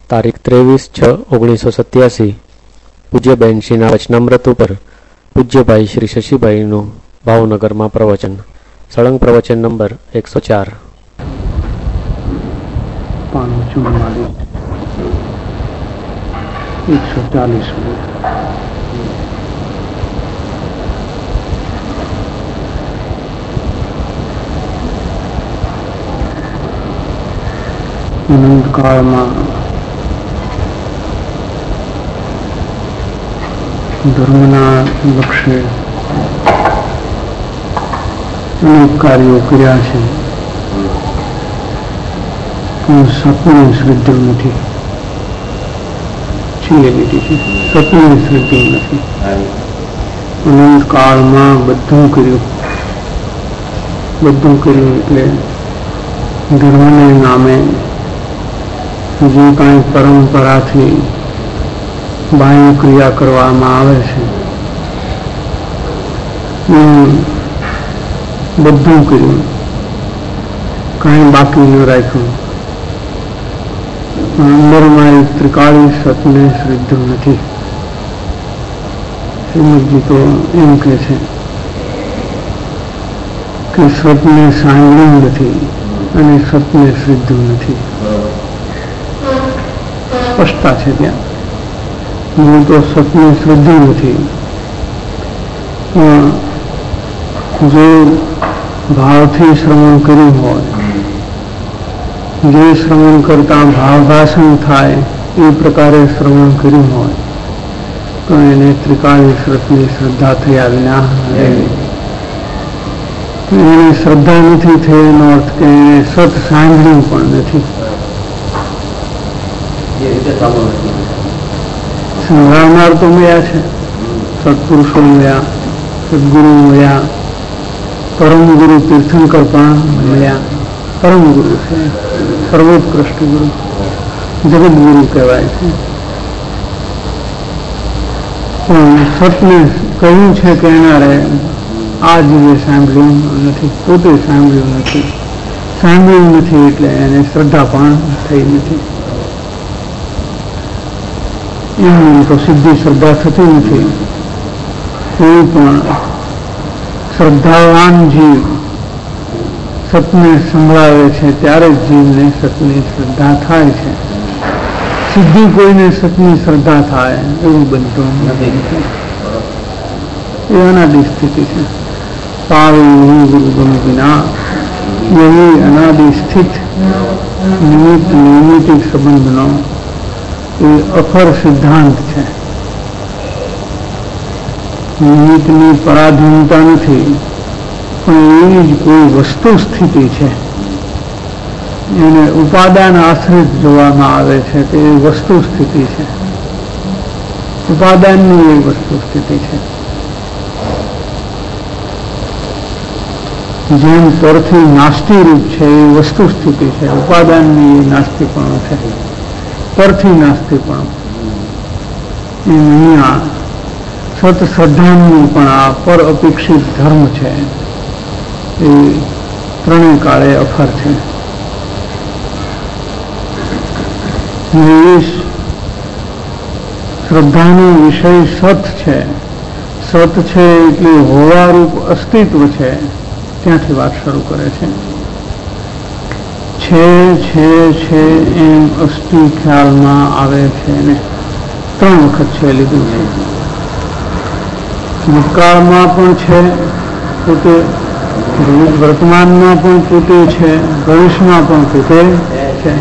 તારીખ 23/6/1987 પૂજ્યબેન શ્રીના વચનામૃત ઉપર પૂજ્યભાઈ શ્રી શશીભાઈનું ભાવનગરમાં પ્રવચન. સળંગ પ્રવચન નંબર 104. અનંતકાળમાં ધર્મના લક્ષ્ય અનેક કાર્યો કર્યા છે, પણ સપને શ્રદ્ધા નથી. સપને શ્રદ્ધા નથી. અનંતકાળમાં બધું કર્યું એટલે ધર્મને નામે જે કાંઈ પરંપરાથી બાહ્ય ક્રિયા કરવામાં આવે છે બધું કર્યું, કાંઈ બાકી ન રાખ્યું. અંદરમાં એક ત્રિકાળી સતને શ્રદ્ધા નથી. શ્રીમદજી તો એમ કહે છે કે સતને સાંભળ્યું નથી અને સતને શ્રદ્ધા નથી. સ્પષ્ટતા છે ત્યાં. હું તો સતને શ્રદ્ધા નથી, પણ જો ભાવથી શ્રવણ કર્યું હોય, જે શ્રવણ કરતા ભાવભાષણ થાય એ પ્રકારે શ્રવણ કર્યું હોય તો એને ત્રિકાળી સતની શ્રદ્ધા થયા વિના એને શ્રદ્ધા નથી થઈ એનો અર્થ કે એને સત સાંભળ્યું પણ નથી. સંભળાવનાર તો મળ્યા છે, સત્પુરુષો મળ્યા, સદગુરુ મળ્યા, પરમ ગુરુ તીર્થંકર પણ મળ્યા. પરમ ગુરુ છે, સર્વોત્કૃષ્ટ ગુરુ, જગદગુરુ કહેવાય છે. પણ સતને કહ્યું છે કે એનારે આ જીવે સાંભળ્યું નથી, પોતે સાંભળ્યું નથી. સાંભળ્યું નથી એટલે એને શ્રદ્ધા પણ થઈ નથી. એમની તો સીધી શ્રદ્ધા થતી નથી. કોઈ પણ શ્રદ્ધાવાન જીવ સતને સંભળાવે છે ત્યારે જ જીવને સતની શ્રદ્ધા થાય છે. સીધી કોઈને સતની શ્રદ્ધા થાય એવું બનતું નથી. એ અનાદિ સ્થિતિ છે. પાવી ગુરુ વિના એવી અનાદિ સ્થિત નિમિત્તિક સંબંધનો એ અફર સિદ્ધાંત છે. નિમિત્તની પરાધીનતા નથી, પણ એવી જ કોઈ વસ્તુ સ્થિતિ છે. એને ઉપાદાન આશ્રિત જોવામાં આવે છે કે એ વસ્તુ સ્થિતિ છે. ઉપાદાનની એ વસ્તુ સ્થિતિ છે. જેમ પરથી નાસ્તી રૂપ છે એ વસ્તુ સ્થિતિ છે, ઉપાદાનની એ નાસ્તીપણું છે, પરથી નાસ્તીપણું. એ અહીંયા સત શ્રદ્ધાનું પણ આ પર અપેક્ષિત ધર્મ છે. એ ત્રણેય કાળે અફર છે. શ્રદ્ધાનો વિષય સત છે. સત છે એટલે હોવારૂપ અસ્તિત્વ છે. ત્યાંથી વાત શરૂ કરે છે એમ અસ્થિ ખ્યાલમાં આવે છે ને 3 વખત છે લીધું છે. ભૂતકાળમાં પણ છે પોતે, વર્તમાનમાં પણ પોતે છે, ભવિષ્યમાં પણ પોતે છે.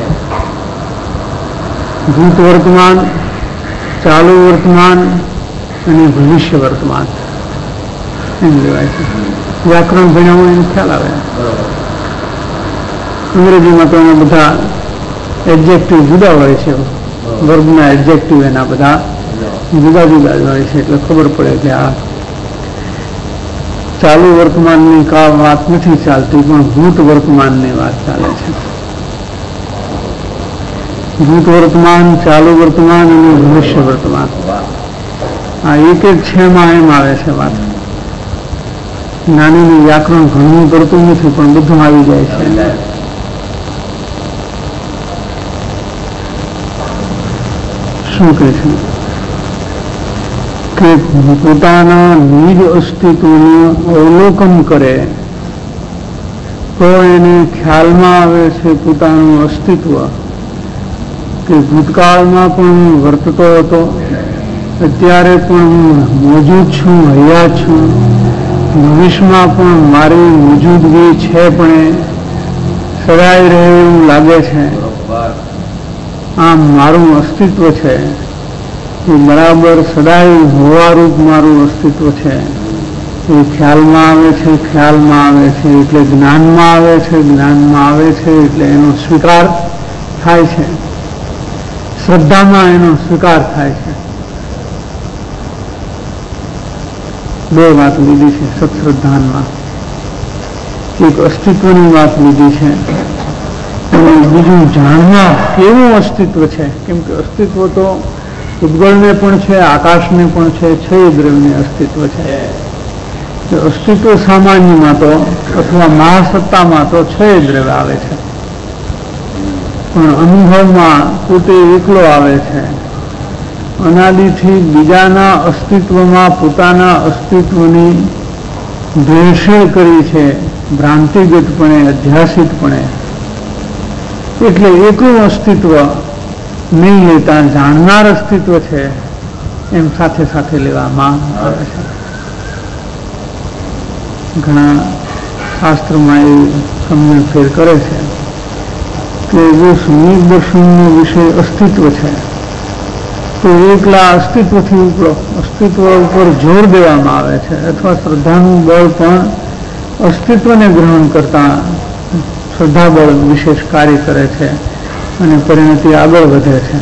ભૂત વર્તમાન, ચાલુ વર્તમાન અને ભવિષ્ય વર્તમાન એમ લેવાય છે. વ્યાકરણ ભણ્યામાં એને ખ્યાલ આવે. અંગ્રેજીમાં તો એના બધા એડજેક્ટિવ જુદા હોય છે, વર્ગના એડજેક્ટિવ એના બધા જુદા જુદા જ હોય છે. એટલે ખબર પડે કે આ ચાલુ વર્તમાનની વાત નથી ચાલતી, પણ ભૂત વર્તમાનની વાત ચાલે છે. ભૂત વર્તમાન, ચાલુ વર્તમાન અને ભવિષ્ય વર્તમાન, આ એક છે માં એમ આવે છે વાત. નાની વ્યાકરણ ઘણું પડતું નથી, પણ બધું આવી જાય છે. શું કહે છે કે પોતાના નિજ અસ્તિત્વનું અવલોકન કરે તો એને ખ્યાલમાં આવે છે પોતાનું અસ્તિત્વ, કે ભૂતકાળમાં પણ હું વર્તતો હતો, અત્યારે પણ હું મોજૂદ છું, હૈયા છું, ભવિષ્યમાં પણ મારી મોજૂદગી છે પણ એ સદાય રહે એવું લાગે છે. આમ મારું અસ્તિત્વ છે એ બરાબર સદાય હોવારૂપ મારું અસ્તિત્વ છે. એ ખ્યાલમાં આવે છે, ખ્યાલમાં આવે છે એટલે જ્ઞાનમાં આવે છે, જ્ઞાનમાં આવે છે એટલે એનો સ્વીકાર થાય છે, શ્રદ્ધામાં એનો સ્વીકાર થાય છે. બે વાત લીધી છે સત્શ્રદ્ધાનમાં. એક અસ્તિત્વની વાત લીધી છે અને બીજું જાણવા કેવું અસ્તિત્વ છે. કેમ કે અસ્તિત્વ તો ઉદ્ગળને પણ છે, આકાશને પણ છે, છ દ્રવ્યને અસ્તિત્વ છે. અસ્તિત્વ સામાન્યમાં તો અથવા મહાસત્તામાં તો છ દ્રવ્ય આવે છે, પણ અનુભવમાં પોતે એકલો આવે છે. અનાદિથી બીજાના અસ્તિત્વમાં પોતાના અસ્તિત્વની ભેળસેળ કરી છે, ભ્રાંતિગતપણે, અધ્યાસિતપણે. એટલે એકલું અસ્તિત્વ નહીં લેતા જાણનાર અસ્તિત્વ છે એમ સાથે સાથે લેવામાં આવે છે. ઘણા શાસ્ત્રમાં એ સમજણ ફેર કરે છે કે જો સમ્યક દર્શનનો વિષય અસ્તિત્વ છે તો એકલા અસ્તિત્વથી ઉપરો અસ્તિત્વ ઉપર જોર દેવામાં આવે છે, અથવા શ્રદ્ધાનું બળ પણ અસ્તિત્વને ગ્રહણ કરતા શ્રદ્ધા બળ વિશેષ કાર્ય કરે છે અને પરિણતિ આગળ વધે છે.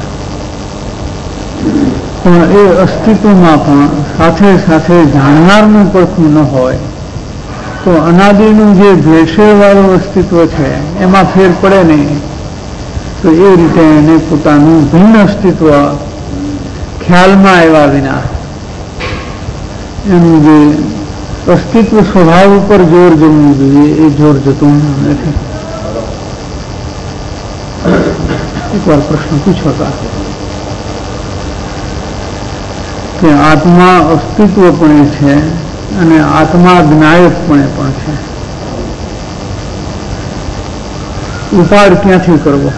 પણ એ અસ્તિત્વમાં પણ સાથે સાથે જાણનારનું પડખું ન હોય તો અનાદિનું જે ભેળસેળવાળું અસ્તિત્વ છે એમાં ફેર પડે નહીં. તો એ રીતે એને પોતાનું ભિન્ન અસ્તિત્વ ખ્યાલમાં આવ્યા વિના એનું જે અસ્તિત્વ સ્વભાવ ઉપર જોર જવું જોઈએ એ જોર જતું નથી. એકવાર પ્રશ્ન પૂછ્યો હતા કે આત્મા અસ્તિત્વપણે છે અને આત્મા જ્ઞાયકપણે પણ છે. ઉપાડ ક્યાંથી કરવો?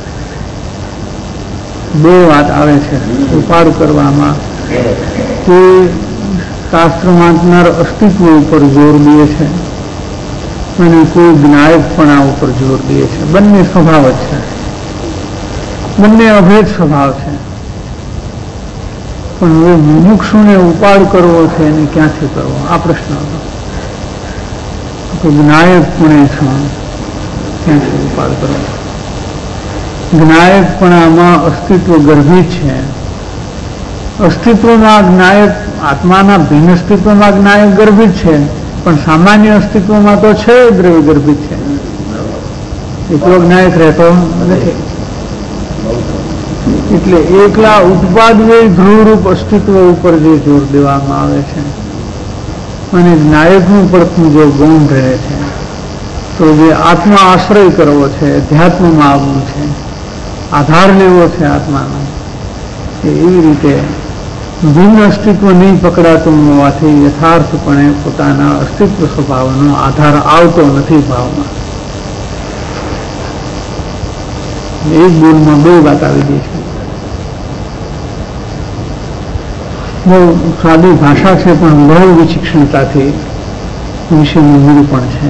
બે વાત આવે છે. ઉપાડ કરવામાં તે શાસ્ત્ર વાંચનાર અસ્તિત્વ ઉપર જોર દે છે અને કોઈ જ્ઞાયકપણા ઉપર જોર દે છે. બંને સ્વભાવ જ છે, બંને અભેદ સ્વભાવ છે. પણ હવે મુમુક્ષુને ઉપાડ કરવો છે એને ક્યાંથી કરવો? આ પ્રશ્ન હતો. તો જ્ઞાયકપણે છે ક્યાંથી ઉપાડ કરવો? જ્ઞાયકપણામાં અસ્તિત્વ ગર્ભિત છે. અસ્તિત્વમાં જ્ઞાયક, આત્માના ભિન્ન અસ્તિત્વમાં જ્ઞાયક ગર્ભિત છે, પણ સામાન્ય અસ્તિત્વમાં તો છે દ્રવ્ય ગર્ભિત છે. એકલો જ્ઞાયક રહેતો નથી. એટલે એકલા ઉત્પાદય ધ્રુવરૂપ અસ્તિત્વ ઉપર જે જોર દેવામાં આવે છે અને જ્ઞાયકનું પડખું જો ગૌણ રહે છે તો જે આત્મા આશ્રય કરવો છે, અધ્યાત્મમાં આવવું છે, આધાર લેવો છે આત્માનો, એવી રીતે ભિન્ન અસ્તિત્વ નહીં પકડાતું હોવાથી યથાર્થપણે પોતાના અસ્તિત્વ સ્વભાવનો આધાર આવતો નથી ભાવમાં. એક બોલમાં બે વાત આવી ગઈ છે. બહુ સાદી ભાષા છે પણ બહુ વિચિક્ષણતાથી વિષયનું નિરૂપણ છે.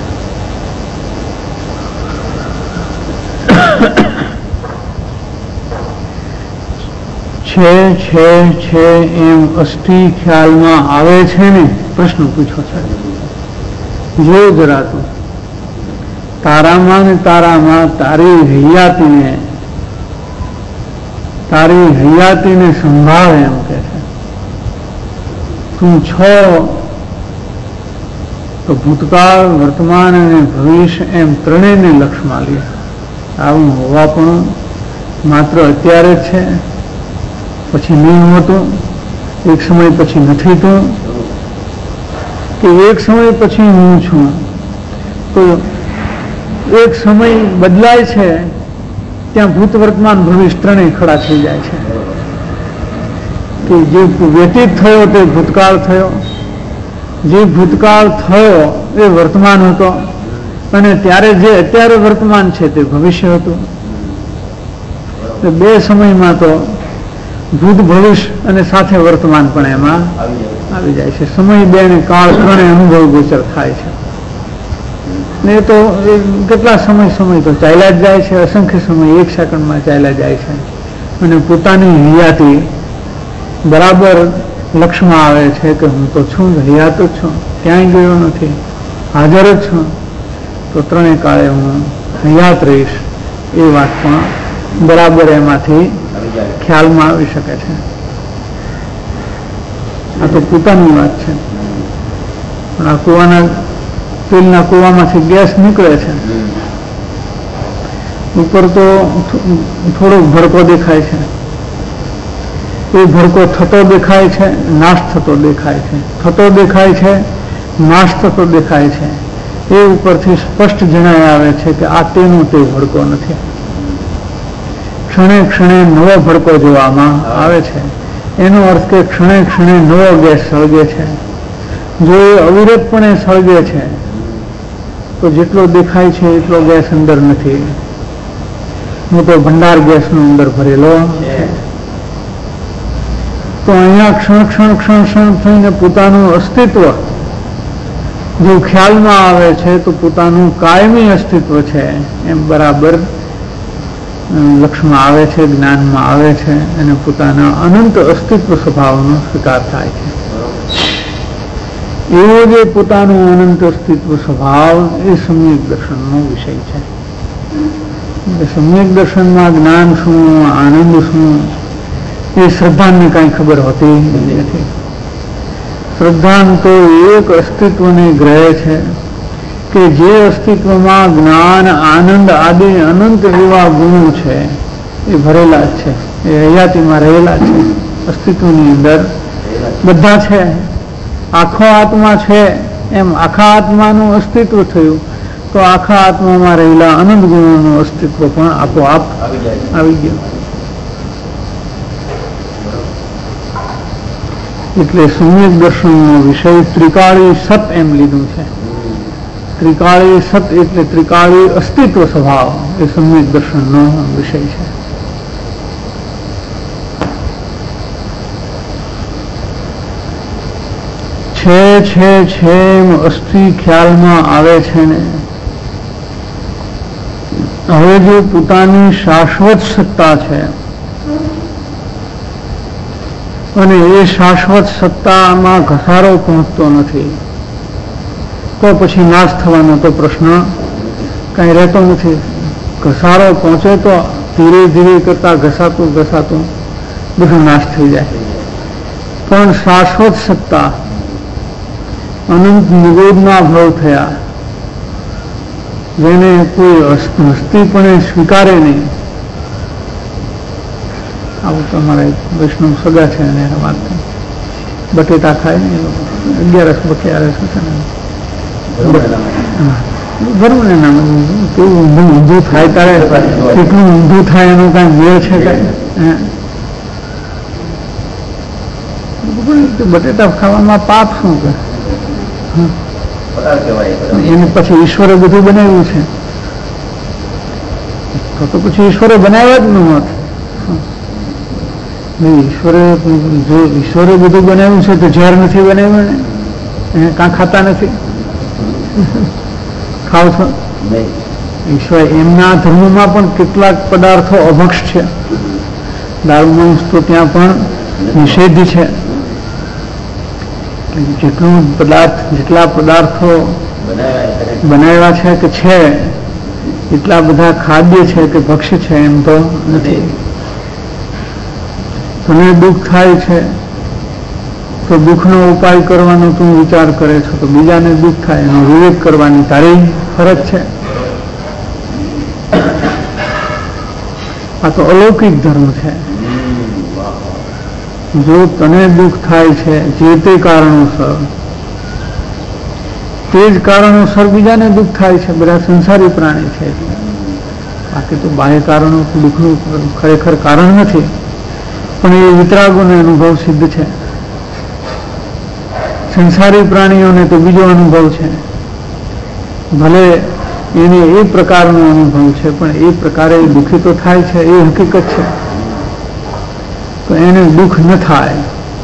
છે એમ અસ્થિ ખ્યાલમાં આવે છે ને? પ્રશ્ન પૂછો છે. જો જરા તું તારામાં ને તારામાં તારી હૈયાતીને સંભાળે એમ કે છે. તું છો તો ભૂતકાળ, વર્તમાન અને ભવિષ્ય એમ ત્રણેયને લક્ષમાં લે. આવું હોવા પણ માત્ર અત્યારે જ છે, પછી નહીં હોતું, એક સમય પછી નથી તું, કે એક સમય પછી હું છું. તો એક સમય બદલાય છે ત્યાં ભૂત, વર્તમાન, ભવિષ્ય ત્રણેય ખડા થઈ જાય છે. કે જે વ્યતીત થયો તે ભૂતકાળ થયો, જે ભૂતકાળ થયો એ વર્તમાન હતો, અને ત્યારે જે અત્યારે વર્તમાન છે તે ભવિષ્ય હતું. બે સમયમાં તો ભૂત ભવિષ્ય અને સાથે વર્તમાન પણ એમાં આવી જાય છે. સમય બે અને કાળ ત્રણે અનુભવ ગોચર થાય છે. ને તો કેટલા સમય તો ચાલ્યા જ જાય છે, અસંખ્ય સમય એક સેકન્ડમાં ચાલ્યા જાય છે, અને પોતાની હયાતી બરાબર લક્ષમાં આવે છે કે હું તો છું, હયાત જ છું, ક્યાંય ગયો નથી, હાજર જ છું, તો ત્રણેય કાળે હું હયાત રહીશ એ વાત પણ બરાબર એમાંથી ખ્યાલમાં આવી શકે છે. આ તો પોતાની વાત છે. પણ આ કુવાના તેલના કુવામાંથી ગેસ નીકળે છે, ઉપર તો થોડોક ભડકો દેખાય છે, એ ભડકો થતો દેખાય છે, નાશ થતો દેખાય છે, થતો દેખાય છે, નાશ થતો દેખાય છે. એ ઉપરથી સ્પષ્ટ જણાય આવે છે કે આ તેનો તે ભડકો નથી. ક્ષણે ક્ષણે નવો ભડકો જોવામાં આવે છે. એનો અર્થ કે ક્ષણે ક્ષણે નવો ગેસ સળગે છે. જો એ અવિરતપણે સળગે છે તો જેટલો દેખાય છે એટલો ગેસ અંદર નથી. મોટો ભંડાર ગેસનો અંદર ભરેલો છે. તો અહીંયા ક્ષણ થઈને પોતાનું અસ્તિત્વ જો ખ્યાલમાં આવે છે તો પોતાનું કાયમી અસ્તિત્વ છે એમ બરાબર લક્ષમાં આવે છે, જ્ઞાનમાં આવે છે, અને પોતાના અનંત અસ્તિત્વ સ્વભાવનો સ્વીકાર થાય છે. એવો જે પોતાનું અનંત અસ્તિત્વ સ્વભાવ એ સમ્યક દર્શનનો વિષય છે. સમ્યક દર્શનમાં જ્ઞાન શું, આનંદ શું, એ શ્રદ્ધાને કાંઈ ખબર હોતી નથી. શ્રદ્ધાન તો એક અસ્તિત્વને ગ્રહે છે કે જે અસ્તિત્વમાં જ્ઞાન, આનંદ આદિ અનંત એવા ગુણો છે એ ભરેલા જ છે, એ હયાતીમાં રહેલા છે, અસ્તિત્વની અંદર બધા છે. આખો આત્મા છે એમ આખા આત્માનું અસ્તિત્વ થયું તો આખા આત્મામાં રહેલા અનંત ગુણોનું અસ્તિત્વ પણ આપોઆપ આવી ગયું. એટલે સમ્યક દર્શનનો વિષય ત્રિકાળી સત એમ લીધું છે. ત્રિકાળી સત એટલે ત્રિકાળી અસ્તિત્વ સ્વભાવ એ સમ્યક દર્શનનો વિષય છે. છે એમ અસ્થિ ખ્યાલમાં આવે છે ને હવે જે પોતાની શાશ્વત સત્તા છે અને એ શાશ્વત સત્તામાં ઘસારો પહોંચતો નથી તો પછી નાશ થવાનો તો પ્રશ્ન કઈ રહેતો નથી. ઘસારો પહોંચે તો ધીરે ધીરે કરતા ઘસાતું બધું નાશ થઈ જાય. પણ શાશ્વત સત્તા અનંત નિવેદના ભાવ થયા જેને કોઈ હસ્તીપણે સ્વીકારે નહીં. આવું તમારે વૈષ્ણવ સગા છે અને વાત બટેટા ખાય ને 11 બટેરસ છે ને બરોબર ને નામ કેવું ઊંધું થાય ત્યારે કેટલું ઊંધું થાય એનો કાંઈ મેળ છે કઈ બટેટા ખાવામાં પાપ શું કે એને પછી ઈશ્વરે બધું બનાવ્યું છે તો પછી ઈશ્વરે બનાવ્યા જ ન હોત. ઈશ્વરે બધું બનાવ્યું છે તો ઝેર નથી બનાવ્યું ને એને કાં ખાતા નથી ખાવ છો. ઈશ્વર એમના ધર્મમાં પણ કેટલાક પદાર્થો અભક્ષ છે. દારૂ માંસ તો ત્યાં પણ નિષેધ છે. જેટલા પદાર્થો બનાવ્યા છે કે છે એટલા બધા ખાદ્ય છે કે ભક્ષ્ય છે એમ તો નથી. તને દુઃખ થાય છે તો દુઃખનો ઉપાય કરવાનો તું વિચાર કરે છો તો બીજાને દુઃખ થાય એનો વિવેક કરવાની તારી ફરજ છે. આ તો અલૌકિક ધર્મ છે. જો તને દુઃખ થાય છે જે તે કારણોસર તે જ કારણોસર બીજાને દુઃખ થાય છે. બધા સંસારી પ્રાણી છે બાકી તો બાહ્ય કારણો દુઃખનું ખરેખર કારણ નથી. પણ એ વિતરાગોને અનુભવ સિદ્ધ છે. સંસારી પ્રાણીઓને તો બીજો અનુભવ છે. ભલે એને એ પ્રકારનો અનુભવ છે, પણ એ પ્રકારે દુઃખી તો થાય છે, એ હકીકત છે. તો એને દુઃખ ન થાય.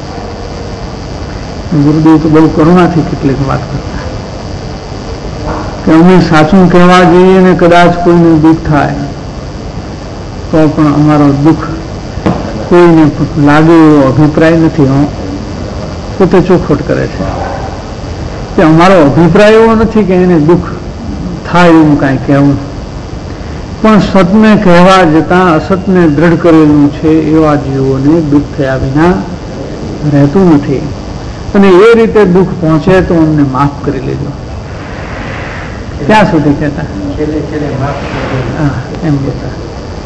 ગુરુદેવ તો બહુ કરુણાથી કેટલીક વાત કરતા કે અમે સાચું કહેવા જઈએ ને કદાચ કોઈને દુઃખ થાય તો પણ અમારો દુઃખ કોઈને લાગે એવો અભિપ્રાય નથી. પોતે ચોખવટ કરે છે કે અમારો અભિપ્રાય એવો નથી કે એને દુઃખ થાય એવું કાંઈ કહેવું, પણ સતને કહેવા જતાં અસતને દ્રઢ કરેલું છે એવા જીવોને દુઃખ થયા વિના રહેતું નથી. અને એ રીતે દુઃખ પહોંચે તો અમને માફ કરી લેજો. ક્યાં સુધી કહેતા? હા, એમ કહેતા.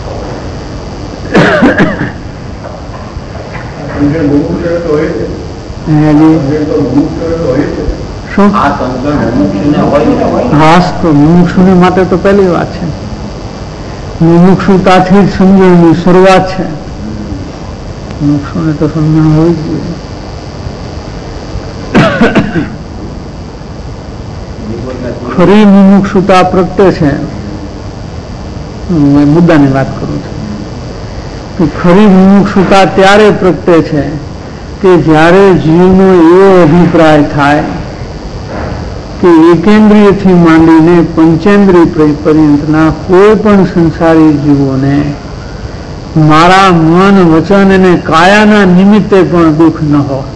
હાસ તો મુમુક્ષુને માટે તો પહેલી વાત છે. મુમુક્ષુતાથી જ સમજણની શરૂઆત છે. મુમુક્ષુને તો સમજણ હોવી જ જોઈએ. ખરી મુમુક્ષુતા પ્રગટે છે. હું મુદ્દાની વાત કરું છું કે ખરી મુમુક્ષુતા ત્યારે પ્રગટે છે કે જ્યારે જીવનો એવો અભિપ્રાય થાય કે એકેન્દ્રિયથી માંડીને પંચેન્દ્રિય પર્યંતના કોઈ પણ સંસારી જીવોને મારા મન, વચન અને કાયાના નિમિત્તે પણ દુઃખ ન હોય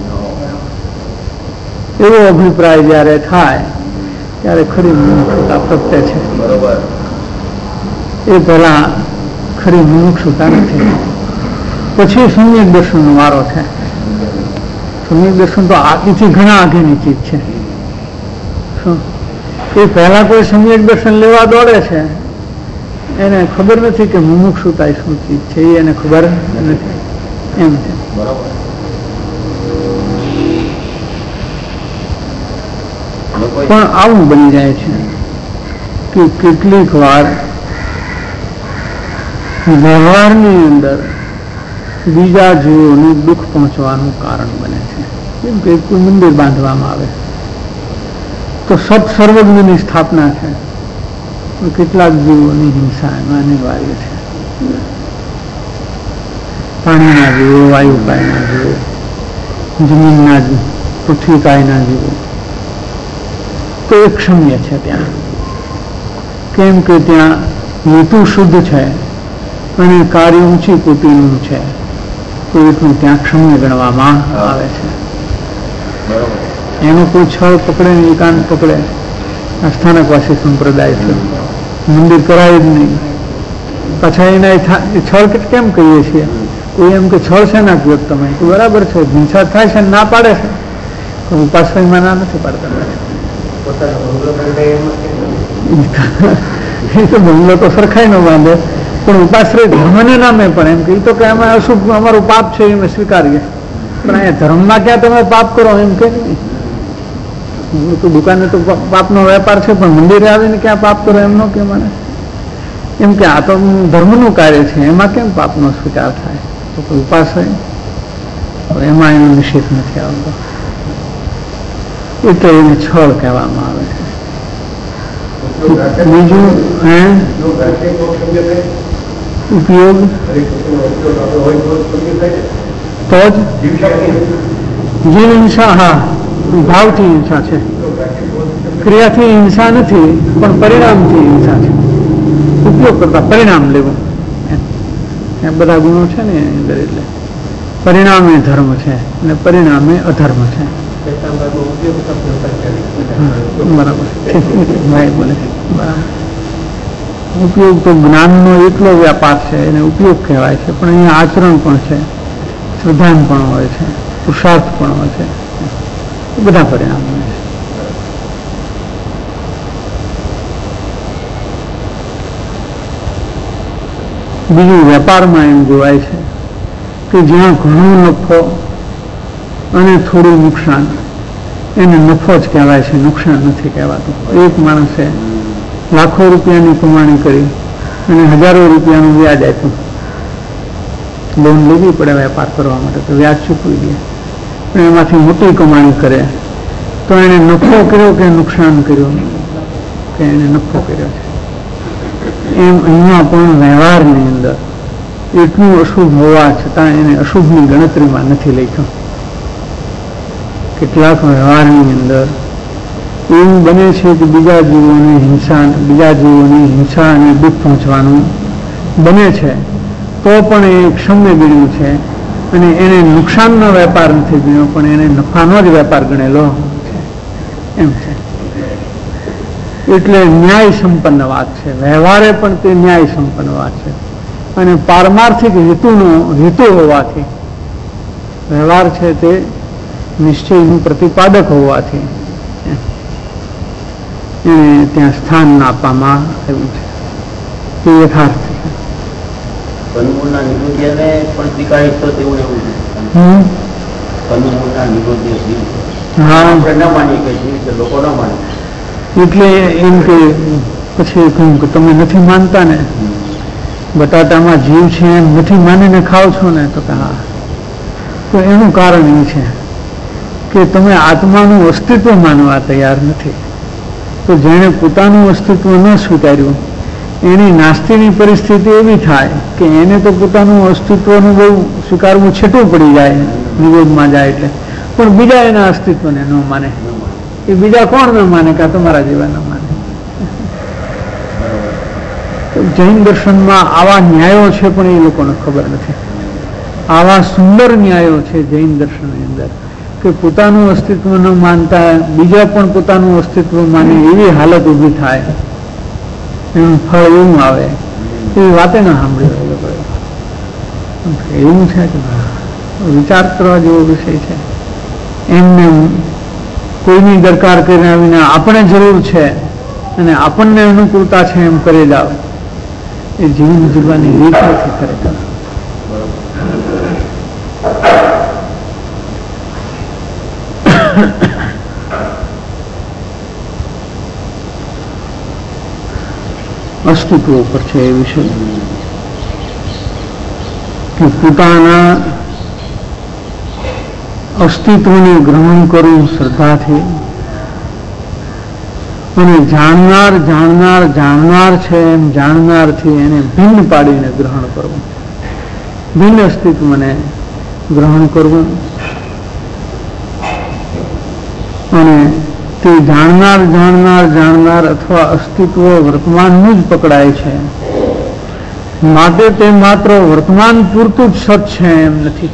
એવો અભિપ્રાય જ્યારે થાય ત્યારે ખરી મુમુક્ષુતા પ્રગટે છે. એ પહેલા ખરી મુમુક્ષુતા નથી. પછી સમ્યક દર્શનનો વારો છે. સમ્યક દર્શન તો આદિથી ઘણા આગળની ચીજ છે. એ પહેલા કોઈ સમ્યક દર્શન લેવા દોડે છે, એને ખબર નથી કે મુમુક્ષુતા શું ચીજ છે, એને ખબર નથી. એમ છે. પણ આવું બની જાય છે કે કેટલીક વાર વ્યવહારની અંદર બીજા જીવોને દુઃખ પહોંચવાનું કારણ બને છે. જેમ કે કોઈ મંદિર બાંધવામાં આવે તો સત સર્વજ્ઞની સ્થાપના છે, કેટલાક જીવોની હિંસા એમાં અનિવાર્ય છે. પાણીના જીવો, વાયુકાયના જીવો, જમીનના જીવો, પૃથ્વીકાયના જીવો, તો એ ક્ષમ્ય છે ત્યાં. કેમ કે ત્યાં હેતુ શુદ્ધ છે અને કાર્ય ઊંચી કોટીનું છે, તો એટલું ત્યાં ક્ષમ્ય ગણવામાં આવે છે. એનો કોઈ છળ પકડે ને એકાંત પકડે, આ સ્થાનકવાસી સંપ્રદાય છે, મંદિર કરાય જ નહીં. પાછા એના છળ કેમ કહીએ છીએ? કોઈ એમ કે છળ છે ના કયો તમે? બરાબર છે, હિંસા થાય છે ના પાડે છે, પણ ઉપાશ્રયમાં ના નથી પાડતા. એ તો બંગલો તો સરખાઈ ન બાંધે, પણ ઉપાશ્રય ધર્મને નામે પણ એમ કે તો કે અમે અશુભ અમારું પાપ છે એ અમે સ્વીકારીએ, પણ અહીંયા ધર્મમાં ક્યાં તમે પાપ કરો એમ કે નહીં. તો દુકાને તો પાપનો વેપાર છે, પણ મંદિરે આવીને ક્યાં પાપ કરો એમ ન કે મને એમ કે આ તો ધર્મનું કાર્ય છે, એમાં કેમ પાપનો સ્વીકાર થાય? તો કોઈ ઉપાશ્રય એમાં એનો નિષેધ નથી આવતો. એટલે એને છળ કહેવામાં આવે છે. બીજું ઉપયોગ તો જ જીવ હિંસા. હા, ભાવથી હિંસા છે, ક્રિયાથી હિંસા નથી, પણ પરિણામથી હિંસા છે. ઉપયોગ કરતા પરિણામ લેવું, એ બધા ગુણો છે ને અંદર. એટલે પરિણામે ધર્મ છે અને પરિણામે અધર્મ છે. બરાબર ભાઈ બોલે બરાબર. ઉપયોગ તો જ્ઞાનનો એટલો વ્યાપાર છે, એને ઉપયોગ કહેવાય છે, પણ અહીંયા આચરણ પણ છે, શ્રદ્ધાન પણ હોય છે, પુરુષાર્થ પણ હોય છે, એ બધા પરિણામો છે. બીજું વેપારમાં એમ જોવાય છે કે જ્યાં ઘણો નફો અને થોડું નુકસાન, એને નફો જ કહેવાય છે, નુકસાન નથી કહેવાતું. એક માણસે લાખો રૂપિયાની કમાણી કરી અને હજારો રૂપિયાનું વ્યાજ આપ્યું, લોન લેવી પડે વેપાર કરવા માટે તો વ્યાજ ચૂકવી દે, પણ એમાંથી મોટી કમાણી કરે તો એને નફો કર્યો કે નુકસાન કર્યું, કે એને નફો કર્યો છે. એમ અહીંયા પણ વ્યવહારની અંદર એટલું અશુભ હોવા છતાં એને અશુભની ગણતરીમાં નથી લખ્યું. કેટલાક વ્યવહારની અંદર એવું બને છે કે બીજા જીવોની હિંસા અને દુઃખ પહોંચવાનું બને છે, તો પણ એ ક્ષમ્ય ગણ્યું છે અને એને નુકસાનનો વેપાર નથી ગણ્યો, પણ એને નફાનો જ વેપાર ગણેલો છે. એમ છે. એટલે ન્યાય સંપન્ન વાત છે. વ્યવહારે પણ તે ન્યાય સંપન્ન વાત છે અને પારમાર્થિક હેતુ હોવાથી વ્યવહાર છે તે નિશ્ચયનું પ્રતિપાદક હોવાથી એને ત્યાં સ્થાન આપવામાં આવ્યું છે. તે યથાર્થ છે. એટલે એમ કે પછી કહ્યું કે તમે નથી માનતા ને, બટાટામાં જીવ છે એમ નથી માનીને ખાવ છો ને, તો કે હા. તો એનું કારણ એ છે કે તમે આત્માનું અસ્તિત્વ માનવા તૈયાર નથી. તો જેણે પોતાનું અસ્તિત્વ ન સ્વીકાર્યું એની નાસ્તીની પરિસ્થિતિ એવી થાય કે એને તો પોતાનું અસ્તિત્વનું બહુ સ્વીકારવું છેટું પડી જાય, નિરોધમાં જાય એટલે. પણ બીજા એના અસ્તિત્વને ન માને. એ બીજા કોણ ન માને? કે તમારા જેવા ન માને. જૈન દર્શનમાં આવા ન્યાયો છે પણ એ લોકોને ખબર નથી. આવા સુંદર ન્યાયો છે જૈન દર્શનની અંદર કે પોતાનું અસ્તિત્વ ન માનતા બીજા પણ પોતાનું અસ્તિત્વ માને એવી હાલત ઊભી થાય, એનું ફળ એવું આવે, એવી વાતે ન સાંભળી એ લોકોએ. એવું છે કે વિચાર કરવા જેવો વિષય છે. એમને કોઈની દરકાર કરીને આવીને આપણે જરૂર છે અને આપણને અનુકૂળતા છે એમ કરી જાવ, એ જીવન જીવવાની રીત નથી ખરેખર. અસ્તિત્વ ઉપર છે એ વિષય કે પોતાના અસ્તિત્વને ગ્રહણ કરવું શ્રદ્ધાથી અને જાણનાર છે એમ જાણનારથી એને ભિન્ન પાડીને ગ્રહણ કરવું, ભિન્ન અસ્તિત્વને ગ્રહણ કરવું અને તે જાણનાર અથવા અસ્તિત્વ વર્તમાનનું જ પકડાય છે, માટે તે માત્ર વર્તમાન પૂરતું જ સત છે એમ નથી.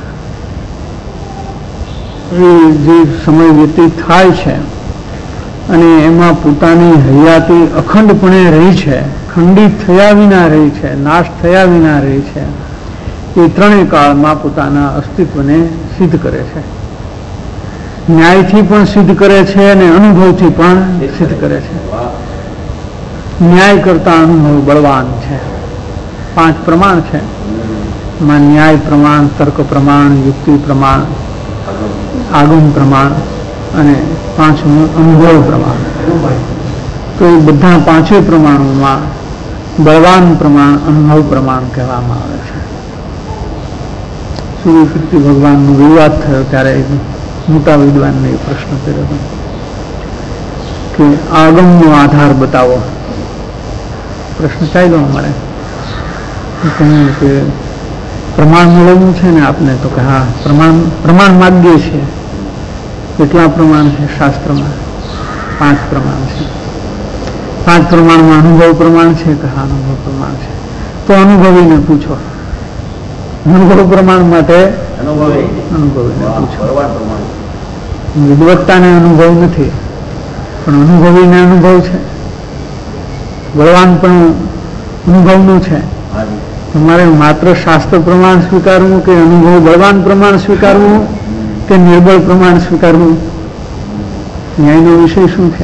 એ જે સમય વ્યતીત થાય છે અને એમાં પોતાની હયાતી અખંડપણે રહી છે, ખંડિત થયા વિના રહી છે, નાશ થયા વિના રહી છે, એ ત્રણેય કાળમાં પોતાના અસ્તિત્વને સિદ્ધ કરે છે. ન્યાયથી પણ સિદ્ધ કરે છે અને અનુભવથી પણ સિદ્ધ કરે છે. ન્યાય કરતા અનુભવ બળવાન છે. 5 પ્રમાણ છે એમાં ન્યાય પ્રમાણ, તર્ક પ્રમાણ, યુક્તિ પ્રમાણ, આગમ પ્રમાણ અને 5મું અનુભવ પ્રમાણ. તો એ બધા 5 પ્રમાણોમાં બળવાન પ્રમાણ અનુભવ પ્રમાણ કહેવામાં આવે છે. સૂર્યકીર્તિ ભગવાનનો વિવાદ થયો ત્યારે મોટા વિદ્વાનને એ પ્રશ્ન કર્યો હતો કે આગમનો આધાર બતાવો. પ્રશ્ન ચાલ્યો અમારે, કહ્યું કે પ્રમાણ મેળવવું છે ને આપને? તો કે હા, પ્રમાણ માગીએ છીએ. કેટલા પ્રમાણ છે શાસ્ત્રમાં? 5 પ્રમાણ છે. 5 પ્રમાણમાં અનુભવ પ્રમાણ છે કે હા, અનુભવ પ્રમાણ છે. તો અનુભવીને પૂછો. અનુભવ પ્રમાણ માટે અનુભવીને પૂછો. વિદવત્તાને અનુભવ નથી પણ અનુભવીને અનુભવ છે. બળવાન પણ અનુભવનું છે. તમારે માત્ર શાસ્ત્ર પ્રમાણ સ્વીકારવું કે અનુભવ બળવાન પ્રમાણ સ્વીકારવું કે નિર્બળ પ્રમાણ સ્વીકારવું? ન્યાયનો વિષય શું છે?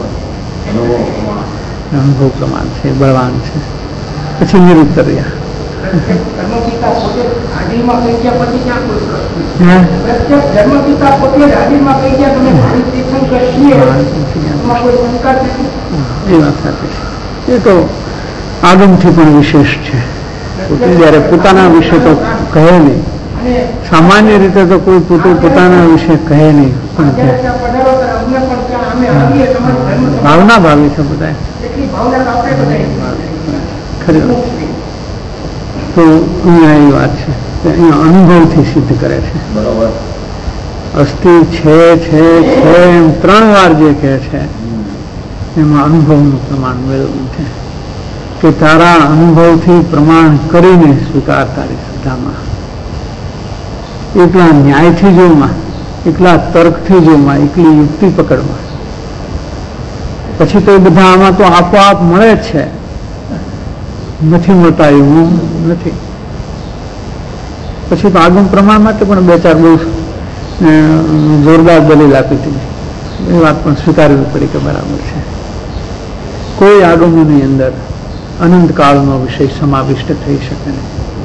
અનુભવ પ્રમાણ છે, બળવાન છે. પછી નિરુત્તર રહ્યા. એ વાત સાચી છે. એ તો આગમથી પણ વિશેષ છે. જ્યારે પોતાના વિશે તો કહે નહીં, સામાન્ય રીતે તો કોઈ પોતાના વિશે કહે નહીં, પણ ભાવના ભાવી છે બધા ખરી વાત. તો અહીંયા એ વાત છે કે અહીંયા અનુભવથી સિદ્ધ કરે છે. અસ્થિ છે એમ 3 વાર જે કહે છે એમાં અનુભવનું પ્રમાણ મેળવ્યું છે કે તારા અનુભવથી પ્રમાણ કરીને સ્વીકાર તારી શ્રદ્ધામાં. એકલા ન્યાયથી જોમાં, એકલા તર્કથી જોમાં, એકલી યુક્તિ પકડમાં, પછી તો એ બધા આમાં તો આપોઆપ મળે જ છે, નથી મળતા એવું નથી. પછી તો આગમ પ્રમાણ માટે પણ 2-4 બહુ જોરદાર દલીલ આપી હતી, એ વાત પણ સ્વીકારવી પડી કે બરાબર છે. કોઈ આગમોની અંદર અનંતકાળનો વિષય સમાવિષ્ટ થઈ શકે નહીં.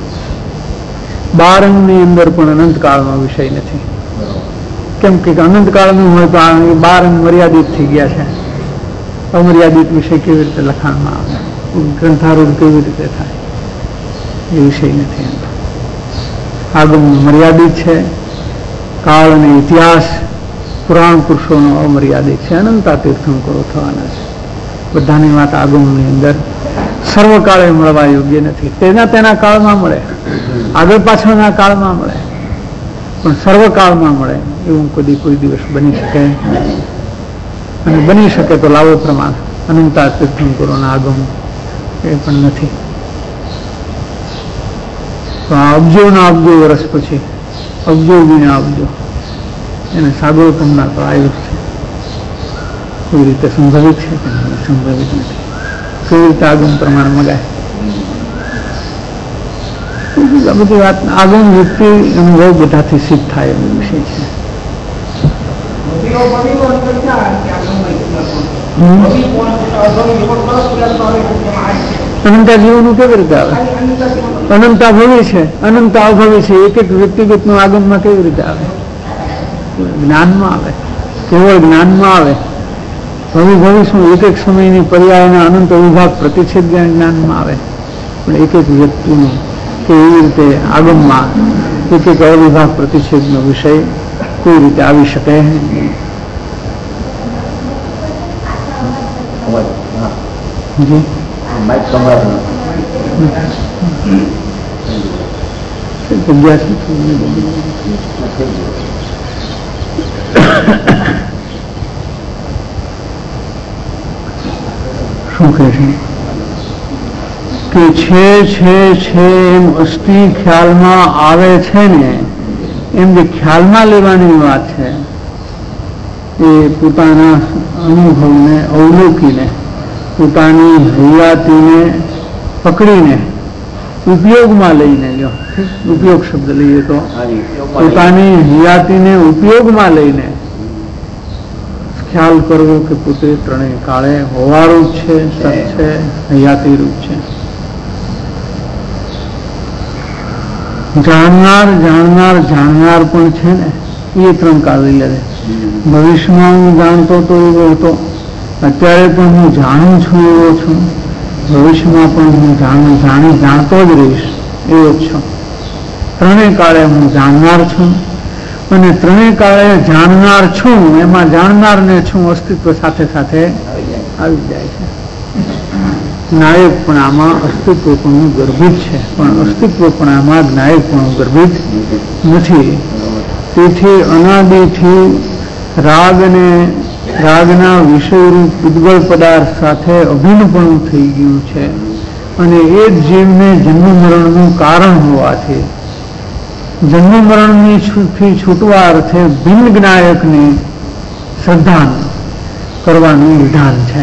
12 અંગની અંદર પણ અનંતકાળનો વિષય નથી. કેમ કે અનંતકાળનું હોય તો 12 અંગ મર્યાદિત થઈ ગયા છે. અમર્યાદિત વિષય કેવી રીતે લખાણમાં આવે, ગ્રંથારૂઢ કેવી રીતે થાય, એ વિષય નથી. આગમ મર્યાદિત છે. કાળ અને ઇતિહાસ પુરાણ પુરુષોનો અમર્યાદિત છે. અનંતા તીર્થંકરો થવાના છે. બધાની વાત આગમની અંદર સર્વકાળે મળવા યોગ્ય નથી. તેના કાળમાં મળે, આગળ પાછળના કાળમાં મળે, પણ સર્વકાળમાં મળે એવું કોઈ દિવસ બની શકે. અને બની શકે તો લાવો પ્રમાણ અનંતા તીર્થંકરોના આગમ એ પણ નથી. તો આ અબજોના અબજો વર્ષ પછી અબજો વિના અબજો એને સાગરોત્તમના તો આવ્યું છે. કોઈ રીતે સંભવિત છે કે સંભવિત નથી. કેવી રીતે આગમ પ્રમાણ મગાય, આ બધી વાત આગમ યુક્તિ અનુભવ બધાથી સિદ્ધ થાય એવો વિષય છે. અનંતા જીવનું કેવી રીતે આવે? અનંતા ભવી છે, અનંતા અભવી છે. એક વ્યક્તિગત નું આગમમાં કેવી રીતે આવે? જ્ઞાનમાં આવે, કેવળ જ્ઞાનમાં આવે. ભવિ શું એક સમયની પર્યાયના અનંત વિભાગ પ્રતિચ્છેદ જ્ઞાનમાં આવે, પણ એક વ્યક્તિનું કે એવી રીતે આગમમાં એક અવિભાગ પ્રતિચ્છેદનો વિષય કોઈ રીતે આવી શકે. જી જગ્યા છે. શું કહે છે કે છે એમ અસ્થિ ખ્યાલમાં આવે છે ને, એમ જે ખ્યાલમાં લેવાની વાત છે એ પોતાના અનુભવને અવલોકીને, પોતાની હૈયાતીને પકડીને, ઉપયોગમાં લઈને, જો ઉપયોગ શબ્દ લઈએ તો પોતાની હૈયાતીને ઉપયોગમાં લઈને ખ્યાલ કરવો કે પોતે ત્રણેય કાળે હોવારૂપ છે, સત છે, હૈયાતી રૂપ છે. જાણનાર પણ છે ને, એ 3 કાળ લઈ લે. ભવિષ્યમાં હું જાણતો તો એવો હતો, અત્યારે પણ હું જાણું છું એવો છું, ભવિષ્યમાં પણ હું જાણતો જ રહીશ એવો જ છું. 3 કાળે હું જાણનાર છું, અને 3 કાળે જાણનાર છું એમાં જાણનારને છું અસ્તિત્વ સાથે સાથે આવી જાય છે. જ્ઞાયકપણામાં અસ્તિત્વપણું ગર્ભિત છે, પણ અસ્તિત્વપણામાં જ્ઞાયકપણું ગર્ભિત નથી. તેથી અનાદિથી રાગના વિષયરૂપ ઉદ્ગળ પદાર્થ સાથે અભિન્નપણું થઈ ગયું છે, અને એ જ જીવને જન્મ મરણનું કારણ હોવાથી જન્મ મરણથી છૂટવા અર્થે ભિન્ન જ્ઞાયકને શ્રદ્ધા કરવાનું વિધાન છે.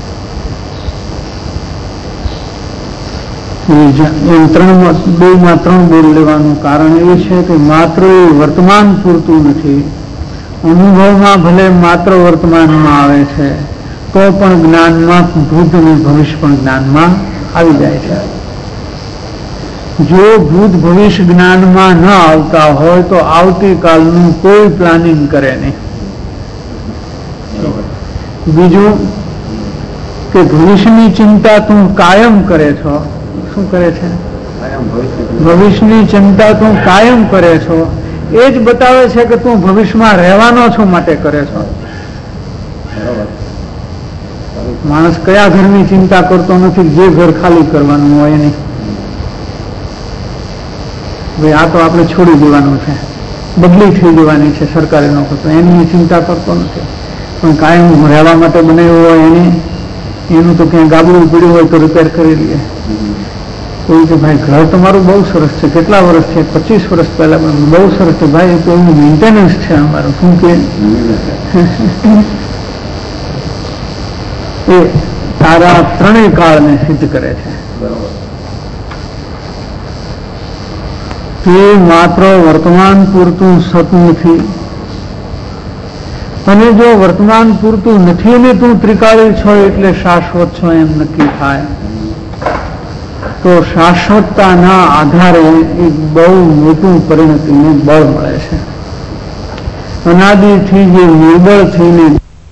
એમ 2માં 3 બોલ લેવાનું કારણ એ છે કે માત્ર એ વર્તમાન પૂરતું નથી. અનુભવમાં ભલે માત્ર વર્તમાનમાં આવે છે તો પણ જ્ઞાનમાં ભૂત અને ભવિષ્ય પણ જ્ઞાનમાં આવી જાય છે. જો ભૂત ભવિષ્ય જ્ઞાનમાં ન આવતા હોય તો આવતીકાલનું કોઈ પ્લાનિંગ કરે નહીં. બીજું કે ભવિષ્યની ચિંતા તું કાયમ કરે છો. શું કરે છે? ભવિષ્યની ચિંતા તું કાયમ કરે છો, એ જ બતાવે છે કે તું ભવિષ્યમાં રહેવાનો છો માટે કરે છો. માણસ કયા ઘરની ચિંતા કરતો નથી, જે ઘર ખાલી કરવાનું હોય એની. ભાઈ આ તો આપણે છોડી દેવાનું છે, બદલી થઈ જવાની છે સરકારી નોકરી, તો એની ચિંતા કરતો નથી. પણ કાયમ રહેવા માટે બનાવ્યું હોય એનું તો ક્યાંય ગાબડું પીડ્યું હોય તો રિપેર કરી લઈએ. કોઈ કે ભાઈ ઘર તમારું બહુ સરસ છે, કેટલા વર્ષ છે, 25 વર્ષ પહેલા બહુ સરસ છે. ભાઈ તો એનું મેન્ટેનન્સ છે અમારું, શું કે એ તારા ત્રણેય કાળને સિદ્ધ કરે છે. તે માત્ર વર્તમાન પૂરતું સત નથી, અને જો વર્તમાન પૂરતું નથી ને તું ત્રિકાળી છો એટલે શાશ્વત છો એમ નક્કી થાય, તો શાશ્વતતાના આધારે એક બહુ મોટું પરિણતિનું બળ મળે છે. અનાદિથી જે નિર્બળ થઈને